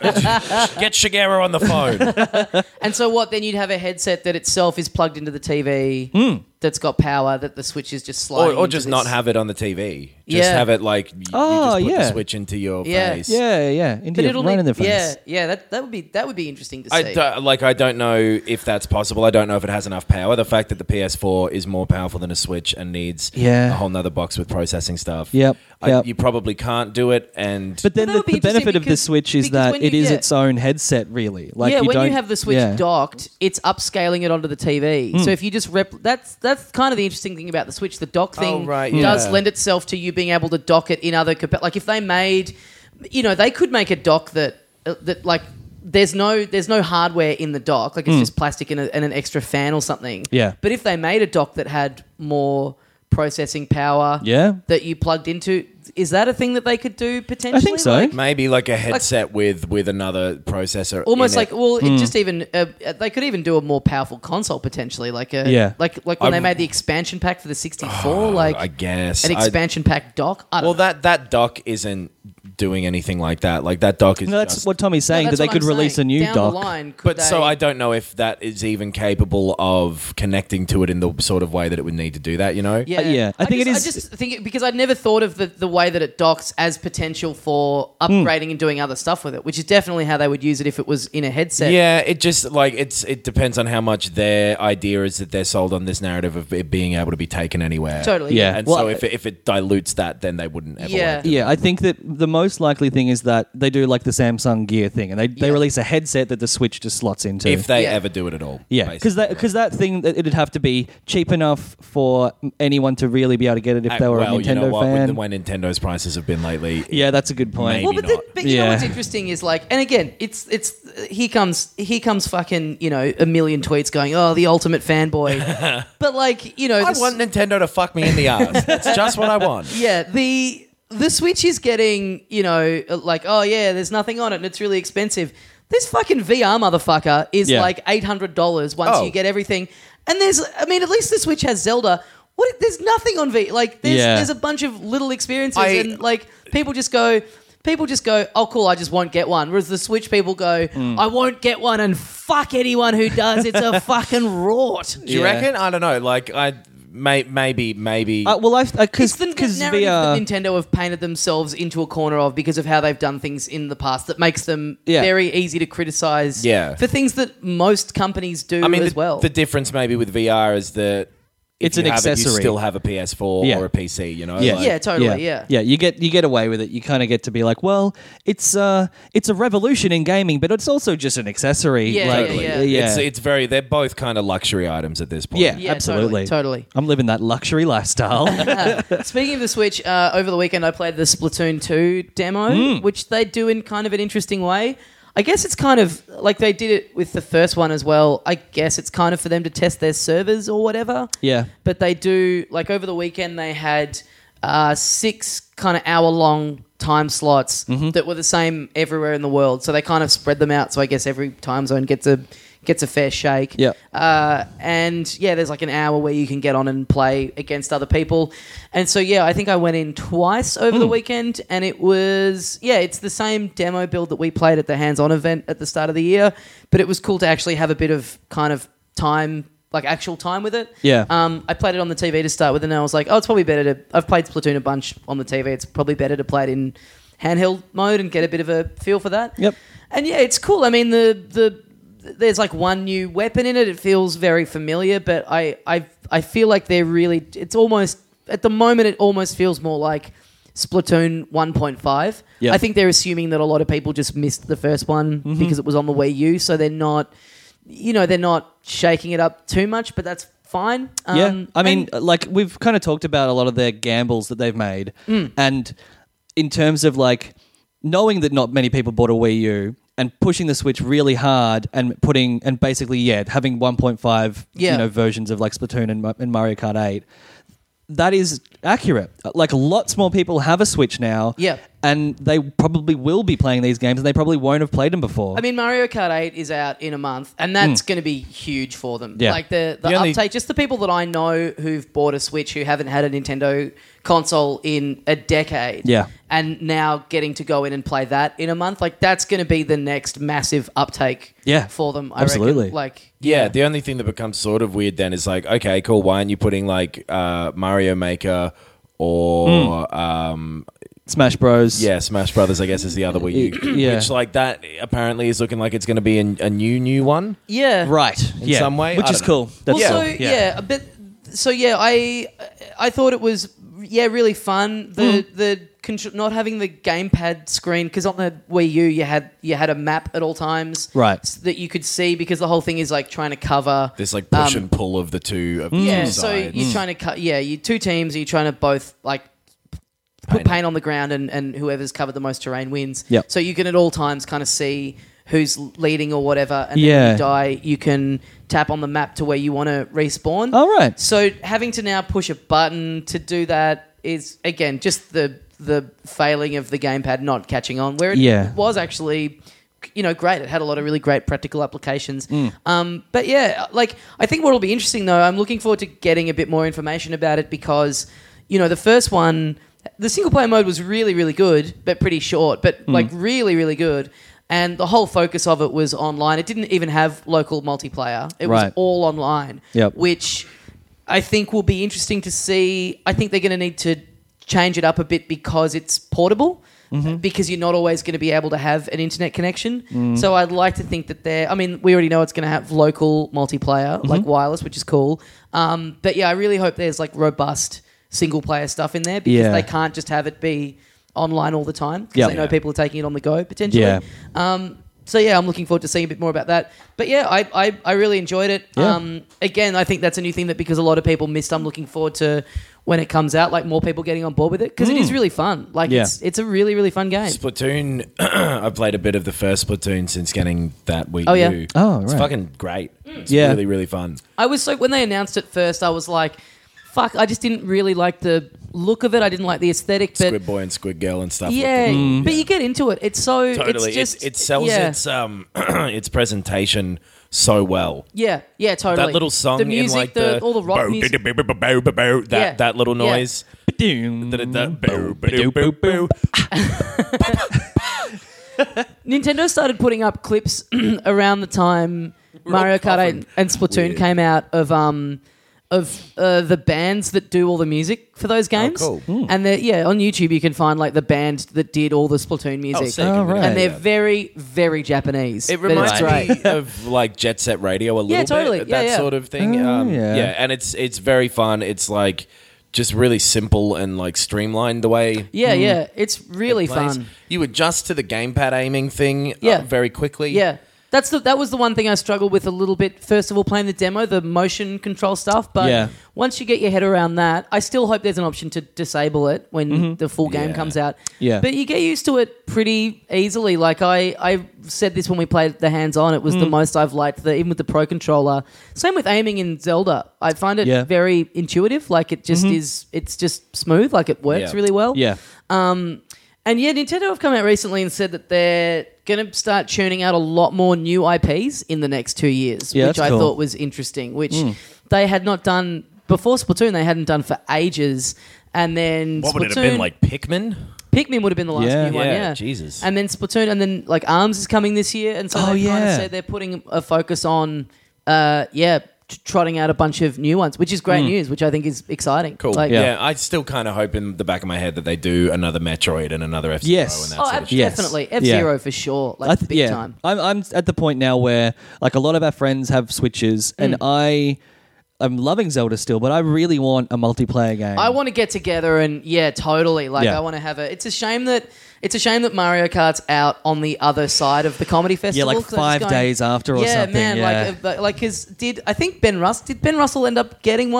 Get Shigeru on the phone. And so what? Then you'd have a headset that itself is plugged into the T V that's got power that the Switch is just or, sliding. or into just this. not have it on the T V. Just Yeah. have it like y- Oh, you just put yeah. the Switch into your Yeah. face. yeah, yeah. Into But your, it'll right need, in their face. yeah, yeah. That that would be that would be interesting to see. I do, like I don't know if that's possible. I don't know if it has enough power. The fact that the P S four is more powerful than a Switch and needs Yeah. a whole nother box with processing stuff. Yep, I, yep. You probably can't do it. And But then But that the, would be the interesting benefit of the because- Switch is because that when it you- is yeah. its own headset, really. Like yeah, you when don't, you have the Switch yeah. docked, it's upscaling it onto the T V. Hmm. So if you just rep, that's that's kind of the interesting thing about the Switch. The dock thing Oh, right, does yeah. lend itself to you being able to dock it in other capa- like if they made, you know, they could make a dock that uh, that like there's no there's no hardware in the dock, like it's just plastic and, a, and an extra fan or something. Hmm. Yeah. But if they made a dock that had more processing power, Yeah. that you plugged into, is that a thing that they could do potentially? so. Like, maybe like a headset with with another processor. almost in like it. well Hmm. it just even uh, they could even do a more powerful console potentially like a Yeah. like like when I- they made the expansion pack for the sixty-four like I guess an I- expansion pack dock I don't well, know. that that dock isn't doing anything like that. Like that dock is. No, that's just- what Tommy's saying, No, that that's they what could I'm release saying. a new Down dock. the line, could But so they- I don't know if that is even capable of connecting to it in the sort of way that it would need to do that. You know. yeah, Uh, yeah. I think it just, is- I just think it, because I'd never thought of the, the way that it docks as potential for upgrading and doing other stuff with it, which is definitely how they would use it if it was in a headset. Yeah, it just like it's it depends on how much their idea is that they're sold on this narrative of it being able to be taken anywhere. Totally. Yeah. And Well, so if it, if it dilutes that, then they wouldn't ever. Yeah. want to. Yeah, I think that the most likely thing is that they do like the Samsung Gear thing, and they, they Yeah. release a headset that the Switch just slots into. If they Yeah. ever do it at all. yeah, because that because that thing that it'd have to be cheap enough for anyone to really be able to get it if Uh, they were well, a Nintendo you know what? fan. With the way Nintendo's prices have been lately. Yeah, that's a good point. Maybe Well, but, then, not. but you know Yeah. what's interesting is like, and again, it's it's here comes here comes fucking you know a million tweets going, oh, the ultimate fanboy, but like you know, I the, want Nintendo to fuck me in the ass. That's just what I want. yeah the the Switch is getting you know like oh yeah, there's nothing on it and it's really expensive. This fucking V R motherfucker is Yeah. like eight hundred dollars once Oh. you get everything, and there's I mean at least the Switch has Zelda. What? There's nothing on V. Like there's Yeah. there's a bunch of little experiences I- and like people just go. People just go, oh, cool, I just won't get one. Whereas the Switch people go, Hmm. I won't get one and fuck anyone who does. It's a fucking rort. Do you Yeah. reckon? I don't know. Like I may, maybe maybe. Uh, well, I've It's because the because narrative V R. that Nintendo have painted themselves into a corner of because of how they've done things in the past that makes them Yeah. very easy to criticize Yeah. for things that most companies do I mean, as the, well. the difference maybe with V R is that if It's you an have it, you accessory. still have a P S four Yeah. or a P C. You know. Yeah. Like- yeah, totally, yeah. yeah. You get you get away with it. You kind of get to be like, well, it's uh, it's a revolution in gaming, but it's also just an accessory. Yeah, like, yeah, yeah. yeah. It's it's very. They're both kind of luxury items at this point. Yeah, Yeah, absolutely, totally, totally. I'm living that luxury lifestyle. Speaking of the Switch, uh, over the weekend I played the Splatoon two demo, Hmm. which they do in kind of an interesting way. I guess it's kind of like they did it with the first one as well. I guess it's kind of for them to test their servers or whatever. Yeah. But they do, like over the weekend, they had uh, six kind of hour long time slots Mm-hmm. that were the same everywhere in the world. So they kind of spread them out. So I guess every time zone gets a gets a fair shake. Yeah. Uh, and yeah, there's like an hour where you can get on and play against other people. And so yeah, I think I went in twice over Hmm. the weekend, and it was yeah, it's the same demo build that we played at the hands-on event at the start of the year, but it was cool to actually have a bit of kind of time, like actual time with it. Yeah. Um, I played it on the T V to start with, and I was like, oh, it's probably better to. I've played Splatoon a bunch on the T V. It's probably better to play it in handheld mode and get a bit of a feel for that. Yep. And yeah, it's cool. I mean, the the there's like one new weapon in it. It feels very familiar, but I I I feel like they're really. It's almost at the moment. It almost feels more like Splatoon one point five. Yeah. I think they're assuming that a lot of people just missed the first one Mm-hmm. because it was on the Wii U, so they're not. You know, they're not shaking it up too much, but that's fine. Um, Yeah, I mean, and- like we've kind of talked about a lot of their gambles that they've made, Mm. and in terms of like knowing that not many people bought a Wii U, and pushing the Switch really hard and putting and basically yeah having one point five Yeah. you know versions of like Splatoon and, Ma- and Mario Kart eight. That is accurate. Like lots more people have a Switch now. Yeah. And they probably will be playing these games and they probably won't have played them before. I mean, Mario Kart eight is out in a month, and that's going to be huge for them. Hmm. Yeah. Like the, the, The only- uptake, just the people that I know who've bought a Switch who haven't had a Nintendo console in a decade. Yeah. And now getting to go in and play that in a month, like that's going to be the next massive uptake Yeah. for them. I Absolutely. reckon. Like, Yeah, the only thing that becomes sort of weird then is like, okay, cool. Why aren't you putting like uh, Mario Maker or um, Smash Bros. yeah, Smash Brothers? I guess is the other Wii U. Yeah. Which like that apparently is looking like it's going to be a, a new new one. yeah. Right. In yeah. some way? Which I is don't know. cool. That's Well, cool. so yeah. a bit. So yeah, I I thought it was yeah really fun. The Hmm. the contr- not having the gamepad screen, because on the Wii U you had you had a map at all times, Right. s- that you could see, because the whole thing is like trying to cover. This like push Um, and pull of the two of the Yeah, two so sides. you're trying to cut. Yeah, you two teams. You're trying to both like put Paint it. paint on the ground, and, and whoever's covered the most terrain wins. Yep. So you can at all times kind of see who's leading or whatever, and then Yeah. when you die, you can tap on the map to where you want to respawn. All right. So having to now push a button to do that is again just the the failing of the gamepad not catching on, where it Yeah. was actually, you know, great. It had a lot of really great practical applications. Mm. Um, but yeah, like I think what'll be interesting though, I'm looking forward to getting a bit more information about it, because, you know, the first one, the single player mode was really, really good, but pretty short, but Mm. like really, really good. And the whole focus of it was online. It didn't even have local multiplayer. It was Right. all online, Yep. which I think will be interesting to see. I think they're going to need to change it up a bit because it's portable, Mm-hmm. because you're not always going to be able to have an internet connection. Mm. So I'd like to think that they're, I mean, we already know it's going to have local multiplayer, Mm-hmm. like wireless, which is cool. Um, but yeah, I really hope there's like robust single player stuff in there, because Yeah. they can't just have it be online all the time, because Yep. they know Yeah. people are taking it on the go potentially. Yeah. Um, so yeah, I'm looking forward to seeing a bit more about that. But yeah, I I, I really enjoyed it. Yeah. Um, again, I think that's a new thing that, because a lot of people missed, I'm looking forward to when it comes out, like more people getting on board with it, because it is really fun. Like Mm. Yeah. it's it's a really really fun game. Splatoon. I've played a bit of the first Splatoon since getting that Wii Oh, yeah? U. Oh, It's right. fucking great. It's Yeah. really really fun. I was so when they announced it first, I was like, fuck, I just didn't really like the look of it. I didn't like the aesthetic, but Squid Boy and Squid Girl and stuff. yeah, look but you get into it. It's so totally. it's just it, it sells yeah. its um its presentation so well. Yeah, yeah, totally. That little song the music, in like the, the, all the rock music. that Yeah. that little Yeah. noise. Nintendo started putting up clips around the time Mario Kart eight coughing. and Splatoon Weird. came out of um of uh, the bands that do all the music for those games. cool. Mm. And they're- yeah, on YouTube you can find like the band that did all the Splatoon music. sick. Oh, right. And they're Yeah. very, very Japanese. It but it's reminds great. me of like Jet Set Radio a little Yeah, totally. bit, Yeah, that yeah. sort of thing. Oh, um, yeah. yeah, and it's it's very fun. It's like just really simple and like streamlined the way. Yeah, yeah. It's really it plays. fun. You adjust to the gamepad aiming thing uh, Yeah. very quickly. Yeah. That's the, that was the one thing I struggled with a little bit. First of all, playing the demo, the motion control stuff. But Yeah. once you get your head around that, I still hope there's an option to disable it when the full game Yeah. comes out. Yeah. But you get used to it pretty easily. Like I, I said this when we played the hands-on. It was Mm. the most I've liked, the, even with the Pro Controller. Same with aiming in Zelda. I find it Yeah. very intuitive. Like it just is, it's just smooth. Like it works Yeah. really well. Yeah. And yeah, Nintendo have come out recently and said that they're going to start churning out a lot more new I Ps in the next two years, Yeah, which that's I cool. thought was interesting, which they had not done before Splatoon. They hadn't done for ages. And then What Splatoon, would it have been like Pikmin? Pikmin would have been the last Yeah. new one, Yeah, yeah. Jesus. And then Splatoon, and then like ARMS is coming this year. And so Oh, they kind of yeah. said they're putting a focus on, uh, yeah, t- trotting out a bunch of new ones, which is great news, which I think is exciting. Cool. Like, yeah. Yeah. I still kind of hope in the back of my head that they do another Metroid and another F Zero Yes. and that Oh, sort ab- of shit. Yes. definitely. F-Zero Yeah. for sure. Like, I th- big yeah. time. I'm I'm at the point now where like a lot of our friends have Switches, Mm. and I I'm loving Zelda still, but I really want a multiplayer game. I want to get together and yeah, totally. Like Yeah. I want to have a. It's a shame that it's a shame that Mario Kart's out on the other side of the comedy festival. like 'cause I'm just five going- days after or yeah, something, man. yeah. Like, uh, but, like, cause did I think Ben Russ did Ben Russell end up getting one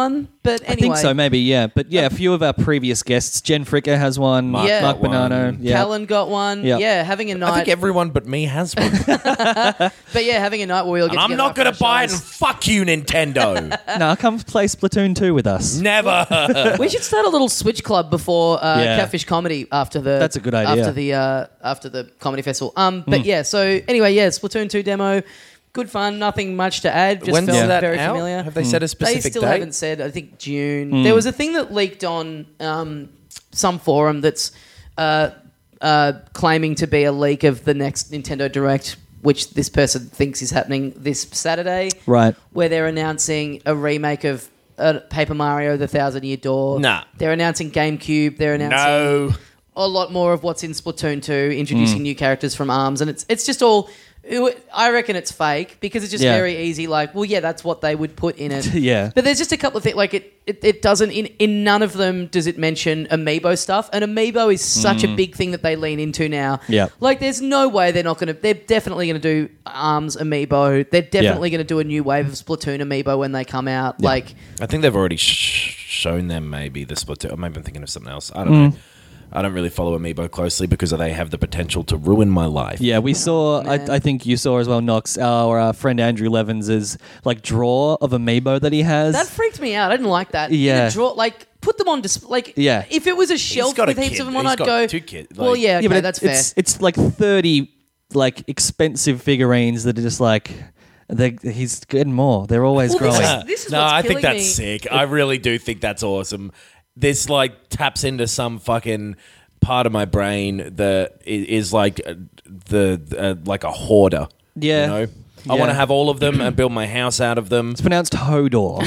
But anyway. I think so, maybe, yeah. But yeah, a few of our previous guests, Jen Fricker has one, Mark, Yeah. Mark got one. Bonanno. Yeah. Callan got one. Yeah. Yeah, having a night. I think everyone but me has one. but yeah, having a night where we'll get And I'm together not after going to our buy it shows. and fuck you, Nintendo. No, come play Splatoon two with us. Never. We should start a little Switch club before uh, Yeah. Catfish Comedy after the. That's a good idea. After the uh, after the comedy festival. Um, but yeah. So anyway, yeah, Splatoon two demo, good fun. Nothing much to add. Just When's felt that very out? familiar. Have they said a They specific still date? haven't said. I think June. There was a thing that leaked on um, some forum that's uh, uh, claiming to be a leak of the next Nintendo Direct, which this person thinks is happening this Saturday. Right. Where they're announcing a remake of uh, Paper Mario: The Thousand Year Door. Nah. They're announcing GameCube. They're announcing No. a lot more of what's in Splatoon two, introducing new characters from ARMS, and it's it's just all. I reckon it's fake because it's just Yeah. very easy. Like, well, yeah, that's what they would put in it. Yeah. But there's just a couple of things. Like, it, it, it doesn't in in none of them does it mention Amiibo stuff, and Amiibo is such a big thing that they lean into now. Yeah. Like, there's no way they're not going to. They're definitely going to do ARMS Amiibo. They're definitely going to do a new wave of Splatoon Amiibo when they come out. Like. I think they've already sh- shown them maybe the Splatoon. Or maybe I'm thinking of something else. I don't Mm. know. I don't really follow Amiibo closely because they have the potential to ruin my life. Yeah, we saw. Man. I, I think you saw as well, Knox. Our uh, friend Andrew Levins' like draw of Amiibo that he has. That freaked me out. I didn't like that. Yeah. In a draw, like put them on display. Like, Yeah. if it was a shelf got a with heaps kid. of them on, He's I'd got go. two kids, well, like- yeah, okay, yeah, but it- that's fair. it's it's like thirty like expensive figurines that are just like they he's getting more. They're always Well, this growing. is- this is no, what's I think killing that's me. sick. I really do think that's awesome. This like taps into some fucking part of my brain that i- is like uh, the uh, like a hoarder. Yeah. you know? I Yeah. want to have all of them and build my house out of them. It's pronounced Hodor.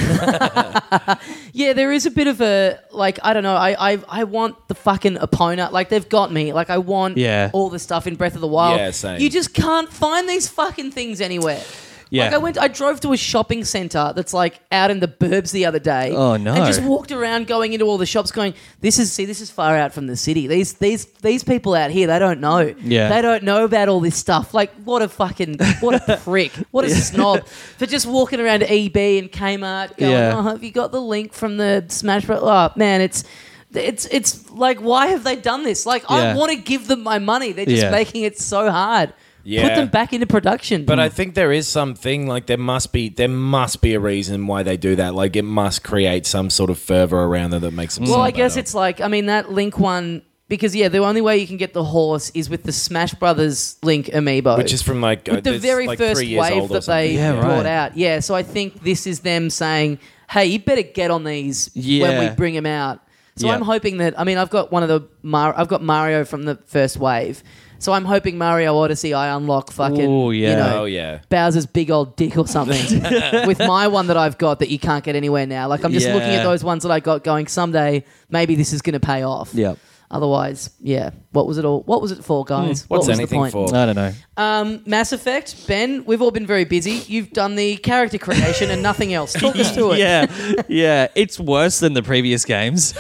Yeah, there is a bit of a like I don't know. I I, I want the fucking Epona. Like they've got me. Like I want Yeah. all the stuff in Breath of the Wild. Yeah, same. You just can't find these fucking things anywhere. Yeah. Like I went, I drove to a shopping centre that's like out in the burbs the other day. Oh, no. And just walked around, going into all the shops, going, "This is see, this is far out from the city. These these these people out here, they don't know. Yeah. They don't know about all this stuff. Like what a fucking what a prick, what a snob for just walking around to E B and Kmart, going, Yeah. "Oh, have you got the link from the Smash Bros?" Oh man, it's. It's it's like why have they done this? Like Yeah. I want to give them my money. They're just Yeah. making it so hard. Put Yeah. them back into production. But I think there is something like there must be there must be a reason why they do that. Like it must create some sort of fervor around them that makes them. Well, sell I guess better. it's like I mean that Link one because yeah, the only way you can get the horse is with the Smash Brothers Link amiibo, which is from like uh, with the it's very like first three years wave old or that they something. Yeah, brought right. out. Yeah, so I think this is them saying, "Hey, you better get on these when Yeah. we bring them out." So Yeah. I'm hoping that I mean I've got one of the Mar- I've got Mario from the first wave. So I'm hoping Mario Odyssey I unlock fucking Ooh, you yeah. know Oh yeah. Bowser's big old dick or something with my one that I've got that you can't get anywhere now. Like I'm just looking Yeah. at those ones that I got going someday maybe this is going to pay off. Yep. Otherwise, yeah. What was it all? What was it for, guys? what What's was anything the point? for? I don't know. Um, Mass Effect, Ben. We've all been very busy. You've done the character creation and nothing else. Talk us through it. Yeah, yeah. It's worse than the previous games.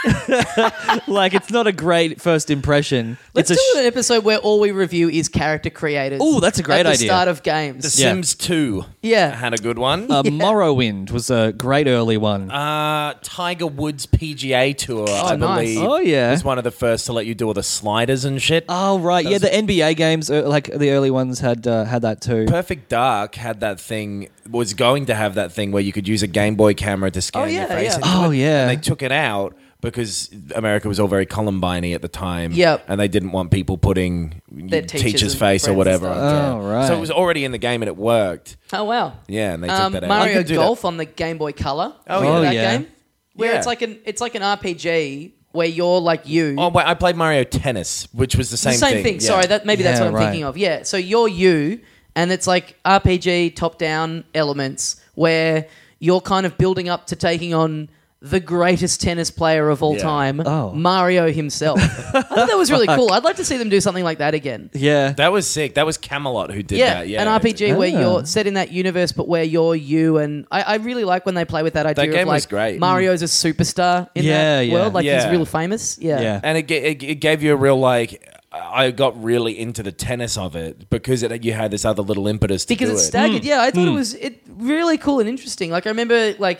Like, it's not a great first impression. Let's it's do a an episode where all we review is character creators. Ooh, that's a great at the idea. Start of games. The Yeah. Sims two. Yeah. had a good one. uh, Morrowind was a great early one. Uh, Tiger Woods P G A Tour, I nice. believe. Oh, yeah. was one of the first to let you do all the sliders and shit. oh right, yeah. The N B A games, uh, like the early ones, had uh, had that too. Perfect Dark had that thing, was going to have that thing where you could use a Game Boy camera to scan Oh, your yeah, face. yeah. into Oh, it. yeah. And they took it out because America was all very Columbine-y at the time. Yep. And they didn't want people putting Their teachers teacher's and face or friends whatever and on stuff. camera. Oh, right. So it was already in the game and it worked. Oh wow. Yeah, and they Um, took that out. I Mario could do Golf that. on the Game Boy Color. Oh, Remember yeah. that Oh, yeah. game where Yeah. it's like an it's like an R P G where you're like you. Oh, wait, I played Mario Tennis, which was the same the same thing. thing. Yeah. Sorry, that maybe that's Yeah, what I'm right. thinking of. Yeah. So you're you, and it's like R P G top-down elements where you're kind of building up to taking on the greatest tennis player of all Yeah. time, Oh. Mario himself. I thought that was really cool. I'd like to see them do something like that again. Yeah, That was sick. That was Camelot who did Yeah, that. Yeah, an R P G where Ah. you're set in that universe, but where you're you. And I, I really like when they play with that idea game of like was great. Mario's a superstar in Yeah, that yeah. world. Like he's Yeah. real famous. Yeah. Yeah. And it, ga- it, it gave you a real like. I got really into the tennis of it because it, you had this other little impetus to Because do it's it. staggered. Yeah, I thought it was it really cool and interesting. Like I remember like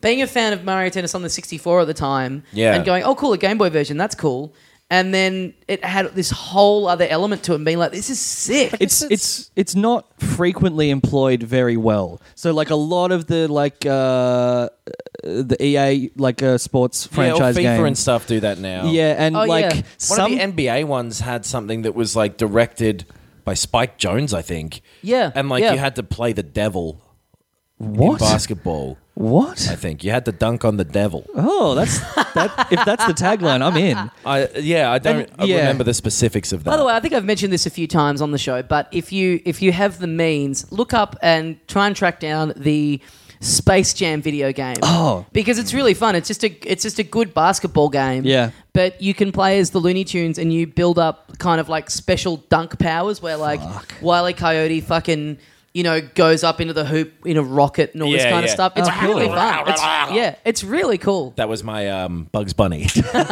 being a fan of Mario Tennis on the sixty-four at the time, Yeah. and going, oh, cool, a Game Boy version, that's cool. And then it had this whole other element to it, and being like, this is sick. It's it's it's not frequently employed very well. So like a lot of the like uh, the E A like uh, sports franchise yeah, or FIFA games and stuff do that now. Yeah, and Oh, like yeah. One some of the N B A ones had something that was like directed by Spike Jones, I think. Yeah, And like yeah. you had to play the devil what in basketball. what? I think you had to dunk on the devil. Oh, that's that. If that's the tagline, I'm in. I yeah, I don't And- yeah. remember the specifics of that. By the way, I think I've mentioned this a few times on the show, but if you if you have the means, look up and try and track down the Space Jam video game. Oh. because it's really fun. It's just a it's just a good basketball game. Yeah. But you can play as the Looney Tunes and you build up kind of like special dunk powers where like Wile E. Coyote fucking, you know, goes up into the hoop in a rocket and all this Yeah, kind of yeah. stuff. It's Oh, cool. really fun. It's, yeah, it's really cool. that was my um, Bugs Bunny.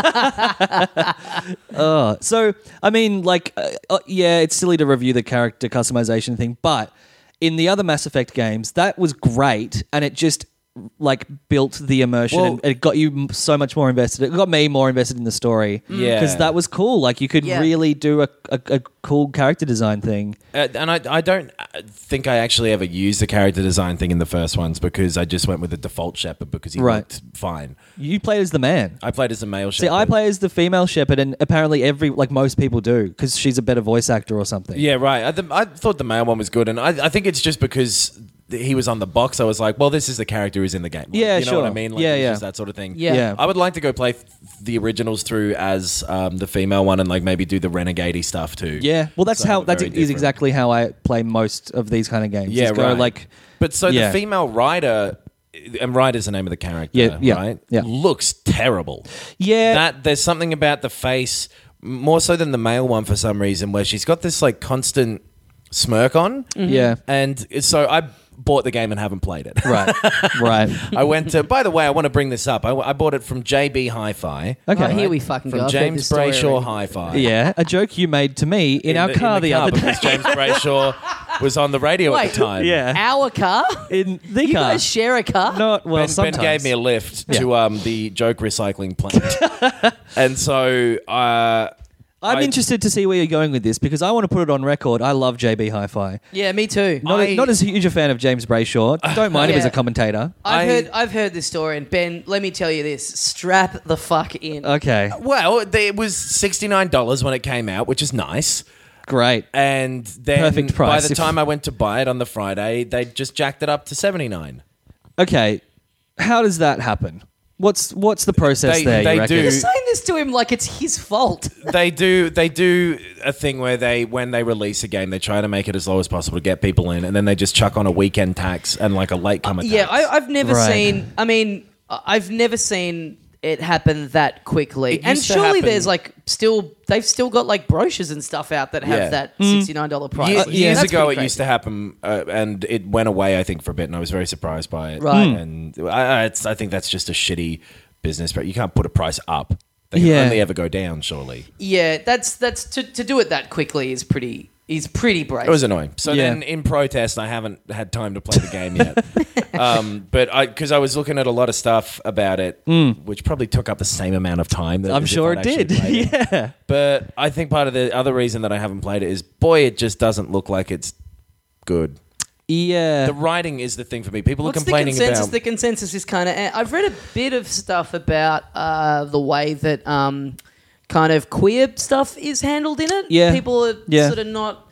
Uh, so, I mean, like, uh, uh, yeah, it's silly to review the character customization thing, but in the other Mass Effect games, that was great, and it just like built the immersion Well- and it got you m- so much more invested. It got me more invested in the story. Yeah. because that was cool. Like, you could Yeah. really do a, a, a cool character design thing. Uh, and I, I don't uh, think I actually ever used the character design thing in the first ones because I just went with the default Shepard because he Right. looked fine. You played as the man. I played as a male See, Shepard. I play as the female Shepherd, and apparently every like most people do because she's a better voice actor or something. Yeah, right. I, the, I thought the male one was good, and I, I think it's just because th- he was on the box. I was like, well, this is the character who's in the game. Like, Yeah, you know sure. what I mean? Like, Yeah, it's yeah. just that sort of thing. Yeah. Yeah. I would like to go play th- the originals through as um, the female one, and like maybe do the renegade stuff too. Yeah, well, that's So how that very is different. exactly how I play most of these kind of games. Yeah, Just go, right. Like, But so Yeah. the female rider, and Ryder's the name of the character, Yeah, yeah, right? yeah. Looks terrible. yeah, That there's something about the face, more so than the male one for some reason, where she's got this like constant smirk on. yeah, And so I bought the game and haven't played it. right, right. I went to, by the way, I want to bring this up. I, I bought it from J B Hi-Fi. Okay. Oh, here we fucking From go. I've heard James this story Brayshaw already. Hi-Fi. Yeah, a joke you made to me in, our car the, other day. because James Brayshaw was on the radio at Wait. the time. Yeah, Our car? in the You car. guys share a car? Not well. Ben, Ben sometimes gave me a lift Yeah. to um, the joke recycling plant. And so uh, I'm I- interested to see where you're going with this because I want to put it on record. I love J B Hi-Fi. Yeah, me too. Not, I- not as huge a fan of James Brayshaw. Don't mind him as Yeah. a commentator. I've I- heard I've heard this story, and Ben, let me tell you this: strap the fuck in. Okay, Well, they- it was sixty-nine dollars when it came out, which is nice. great. And then Perfect price. by the If- time I went to buy it on the Friday, they just jacked it up to seventy-nine. Okay, how does that happen? What's what's the process They- there? they you reckon? do. You're saying this to him like it's his fault. They do they do a thing where they when they release a game, they try to make it as low as possible to get people in, and then they just chuck on a weekend tax and like a latecomer tax. Yeah, I, I've never Right. seen. I mean, I've never seen it happen that quickly. It And used to surely happen- there's like still they've still got like brochures and stuff out that have Yeah. that sixty-nine dollars price. Years, Uh, years that's ago, pretty it used to crazy. happen, uh, and it went away. I think for a bit, and I was very surprised by it. Right. and I, I- it's, I think that's just a shitty business. But you can't put a price up; they can Yeah. only ever go down. Surely Yeah, that's that's to, to do it that quickly is pretty is pretty brave. it was annoying. So Yeah. then, in protest, I haven't had time to play the game yet. um, but I because I was looking at a lot of stuff about it, which probably took up the same amount of time. That Hmm. I'm as if sure I'd it actually did. played it. Yeah. But I think part of the other reason that I haven't played it is, boy, it just doesn't look like it's good. Yeah. The writing is the thing for me. People What's are the complaining consensus? about. The consensus is kind of. I've read a bit of stuff about uh, the way that um, kind of queer stuff is handled in it. Yeah. People are Yeah. sort of not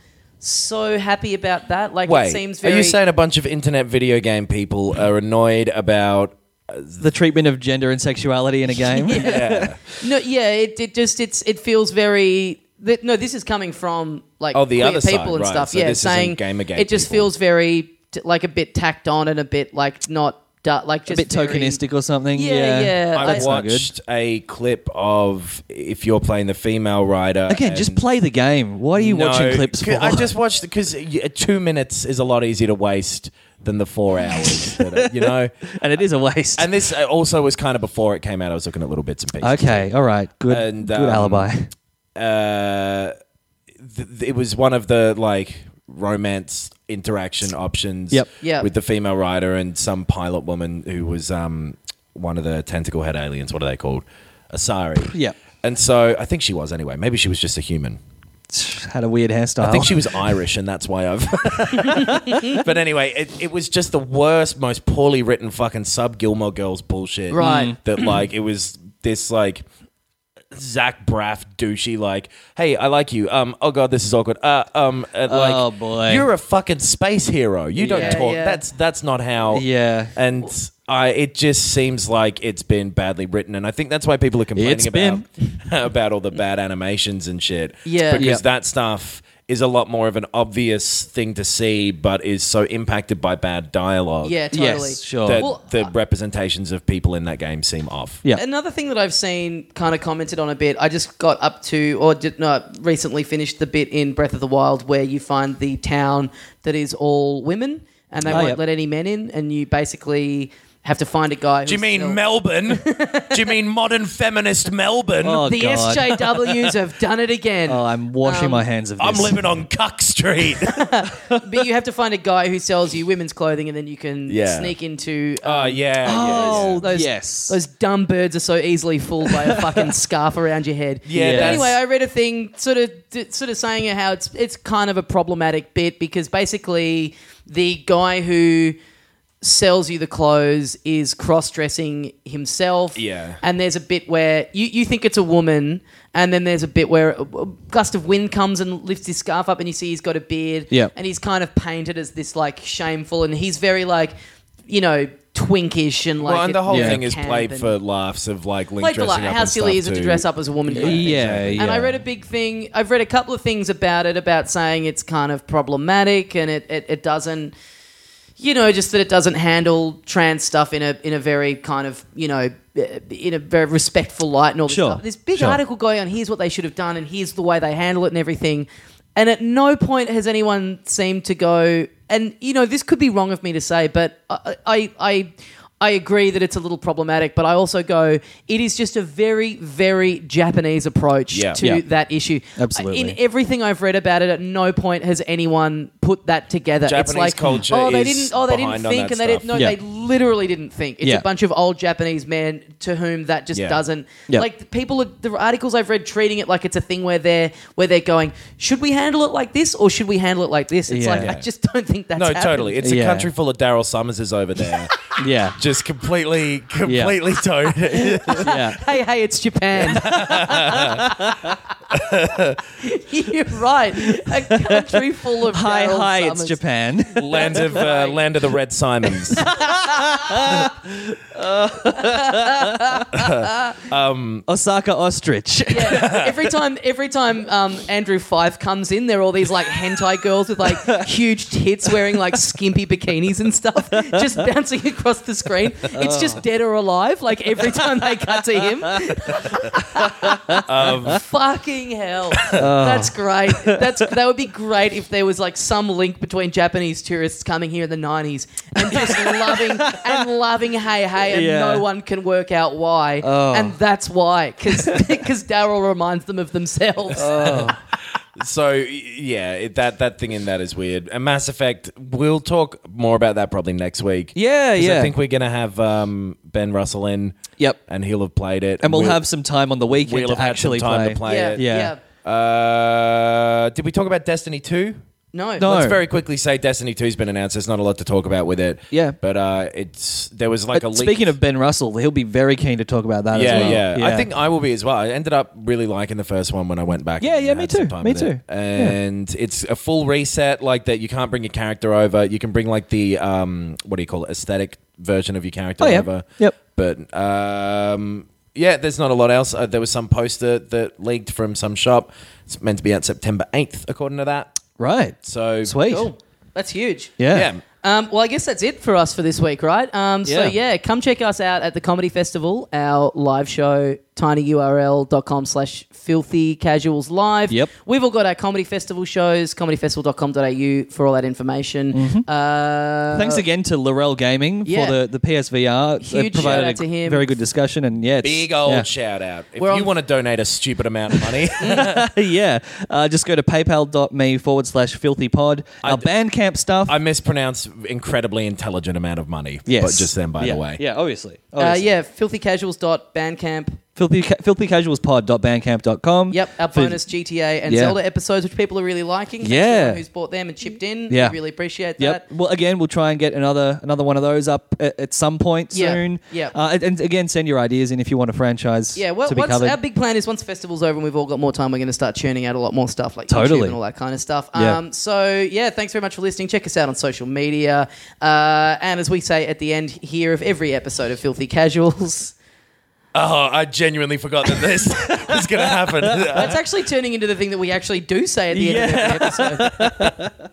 so happy about that. Like Wait, it seems are very. you saying a bunch of internet video game people are annoyed about? the treatment of gender and sexuality in a game. Yeah. No, yeah, it, it just it's it feels very. That, no, this is coming from like Oh, the queer other people side, and right. stuff. So yeah, this isn't saying Gamergate it just people. feels very t- like a bit tacked on and a bit like not du- like a just bit very- tokenistic or something. Yeah, yeah. I That's not good. watched a clip of if you're playing the female rider. Again, just and- play the game. What are you No, watching clips for? 'cause I just watched because two minutes is a lot easier to waste than the four hours. that are, you know, and it is a waste. and this also was kind of before it came out. I was looking at little bits and pieces. okay, all right. Good, And, good um, alibi. Uh, th- th- it was one of the like romance interaction options Yep. Yep. with the female writer and some pilot woman who was um, one of the tentacle head aliens. What are they called? Asari. Yep. And so I think she was anyway. Maybe she was just a human. Had a weird hairstyle. I think she was Irish, and that's why I've. But anyway, it, it was just the worst, most poorly written fucking sub Gilmore Girls bullshit. Right. That like it was this like Zach Braff douchey like, hey, I like you. Um, oh god, this is awkward. Uh, um, uh, like, Oh, boy. you're a fucking space hero. You don't Yeah, talk. yeah. That's that's not how. Yeah. And I, it just seems like it's been badly written, and I think that's why people are complaining It's about about all the bad animations and shit. Yeah. because Yep. that stuff is a lot more of an obvious thing to see, but is so impacted by bad dialogue. Yeah, totally. Yes, sure. That Well, the representations of people in that game seem off. Yeah. Another thing that I've seen kind of commented on a bit, I just got up to, or did not recently finished the bit in Breath of the Wild where you find the town that is all women and they Oh, won't yep. let any men in, and you basically have to find a guy. Do you who's mean still- Melbourne? Do you mean modern feminist Melbourne? Oh, The God. S J Ws have done it again. Oh, I'm washing Um, my hands of this. I'm living on Cuck Street. But you have to find a guy who sells you women's clothing, and then you can Yeah. sneak into. Oh, um, yeah. Oh, yeah, those, yes. Those dumb birds are so easily fooled by a fucking scarf around your head. Yeah, Yeah. But that's- anyway, I read a thing sort of sort of saying how it's it's kind of a problematic bit because basically the guy who sells you the clothes is cross-dressing himself. Yeah. And there's a bit where you, you think it's a woman, and then there's a bit where a, a gust of wind comes and lifts his scarf up, and you see he's got a beard. Yeah. And he's kind of painted as this like shameful, and he's very like, you know, twinkish and like. well, and the whole Yeah. thing is camp played and- for laughs of like Link Played for dressing like, up how and silly stuff is it to too. dress up as a woman? kind of thing. Yeah, yeah. And I read a big thing. I've read a couple of things about it, about saying it's kind of problematic and it, it, it doesn't, you know, just that it doesn't handle trans stuff in a in a very kind of, you know, in a very respectful light and all this Sure, stuff. This big sure. article going on, here's what they should have done and here's the way they handle it and everything. And at no point has anyone seemed to go, and, you know, this could be wrong of me to say, but I... I, I I agree that it's a little problematic, but I also go, it is just a very, very Japanese approach Yeah. to Yeah. that issue. Absolutely. In everything I've read about it, at no point has anyone put that together. Japanese it's like, culture oh, they is didn't, oh, they didn't behind on think, that and they didn't. stuff. No, Yeah. they literally didn't think. It's Yeah. a bunch of old Japanese men to whom that just Yeah. doesn't. Yeah. Like the people, are, the articles I've read treating it like it's a thing where they're where they're going, should we handle it like this or should we handle it like this? It's Yeah. like I just don't think that's No, happened. totally. It's a Yeah. country full of Daryl Summerses over there. Yeah. Just completely, completely toned. Yeah. Hey, hey, it's Japan. You're right. A country full of Hi, Daryl hi, Summers. it's Japan. land of uh, land of the Red Simons. Osaka Ostrich. Yeah. Every time, every time um, Andrew Fife comes in, there are all these like hentai girls with like huge tits wearing like skimpy bikinis and stuff, just bouncing across the screen. It's just dead or alive. Like every time they cut to him. Fucking hell, that's great. That's that would be great if there was like some link between Japanese tourists coming here in the nineties and just loving and loving Hey Hey, and Yeah. no one can work out why, and that's why because because Daryl reminds them of themselves. So yeah, it, that that thing in that is weird. And Mass Effect, we'll talk more about that probably next week. Yeah, 'Cause yeah. I think we're gonna have um, Ben Russell in. Yep. and he'll have played it, And we'll have some time on the weekend we'll to have had some actually time play. to play yeah, it. yeah, Yeah. Uh, did we talk about Destiny two? No, No. Let's very quickly say Destiny two's been announced. There's not a lot to talk about with it. Yeah. but uh, it's there was like Uh, a leak. Speaking of Ben Russell, he'll be very keen to talk about that yeah, as well. yeah, I think I will be as well. I ended up really liking the first one when I went back. Yeah, and yeah, me had some too, time me with it. too. And it's a full reset, like that. You can't bring your character over. You can bring like the um, what do you call it, aesthetic version of your character Oh, yeah. over. Yep. But um, yeah, there's not a lot else. Uh, there was some poster that leaked from some shop. It's meant to be out September eighth, according to that. Right. So Sweet. cool. That's huge. Yeah. yeah. Um, well, I guess that's it for us for this week, right? Um, so Yeah. yeah, come check us out at the Comedy Festival, our live show tinyurl.com slash filthy casuals live. Yep. We've all got our comedy festival shows, comedy festival dot com dot a u for all that information. Mm-hmm. Uh, Thanks again to Laurel Gaming yeah. for the, the P S V R. Huge They've provided shout out a to him. very good discussion. And yeah, it's, Big old yeah. shout out. If We're you on- want to donate a stupid amount of money, yeah. Uh, just go to paypal.me forward slash filthy pod. Our d- Bandcamp stuff. I mispronounce incredibly intelligent amount of money. yes. But just then, by yeah. the way. Yeah, obviously. Uh, obviously. yeah, filthycasuals.bandcamp. Filthy, ca- filthycasualspod.bandcamp dot com. Yep, our For- bonus G T A and Yeah. Zelda episodes, which people are really liking. Thanks to Yeah. everyone who's bought them and chipped in. Yeah. We really appreciate Yep. that. Well, again, we'll try and get another another one of those up at, at some point Yeah. soon. Yeah. Uh, and, and again, send your ideas in if you want a franchise Yeah, well, to be once, covered. our big plan is once the festival's over and we've all got more time, we're going to start churning out a lot more stuff like Totally. YouTube and all that kind of stuff. Yeah. Um, so, yeah, thanks very much for listening. Check us out on social media. Uh, and as we say at the end here of every episode of Filthy Casuals, Oh, I genuinely forgot that this was going to happen. that's actually turning into the thing that we actually do say at the end of every episode.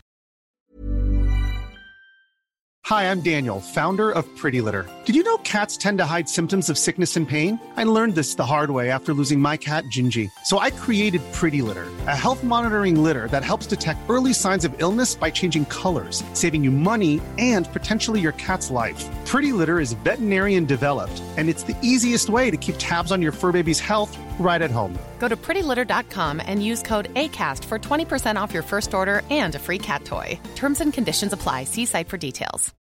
Hi, I'm Daniel, founder of Pretty Litter. Did you know cats tend to hide symptoms of sickness and pain? I learned this the hard way after losing my cat, Gingy. So I created Pretty Litter, a health monitoring litter that helps detect early signs of illness by changing colors, saving you money and potentially your cat's life. Pretty Litter is veterinarian developed, and it's the easiest way to keep tabs on your fur baby's health right at home. Go to pretty litter dot com and use code ACAST for twenty percent off your first order and a free cat toy. Terms and conditions apply. See site for details.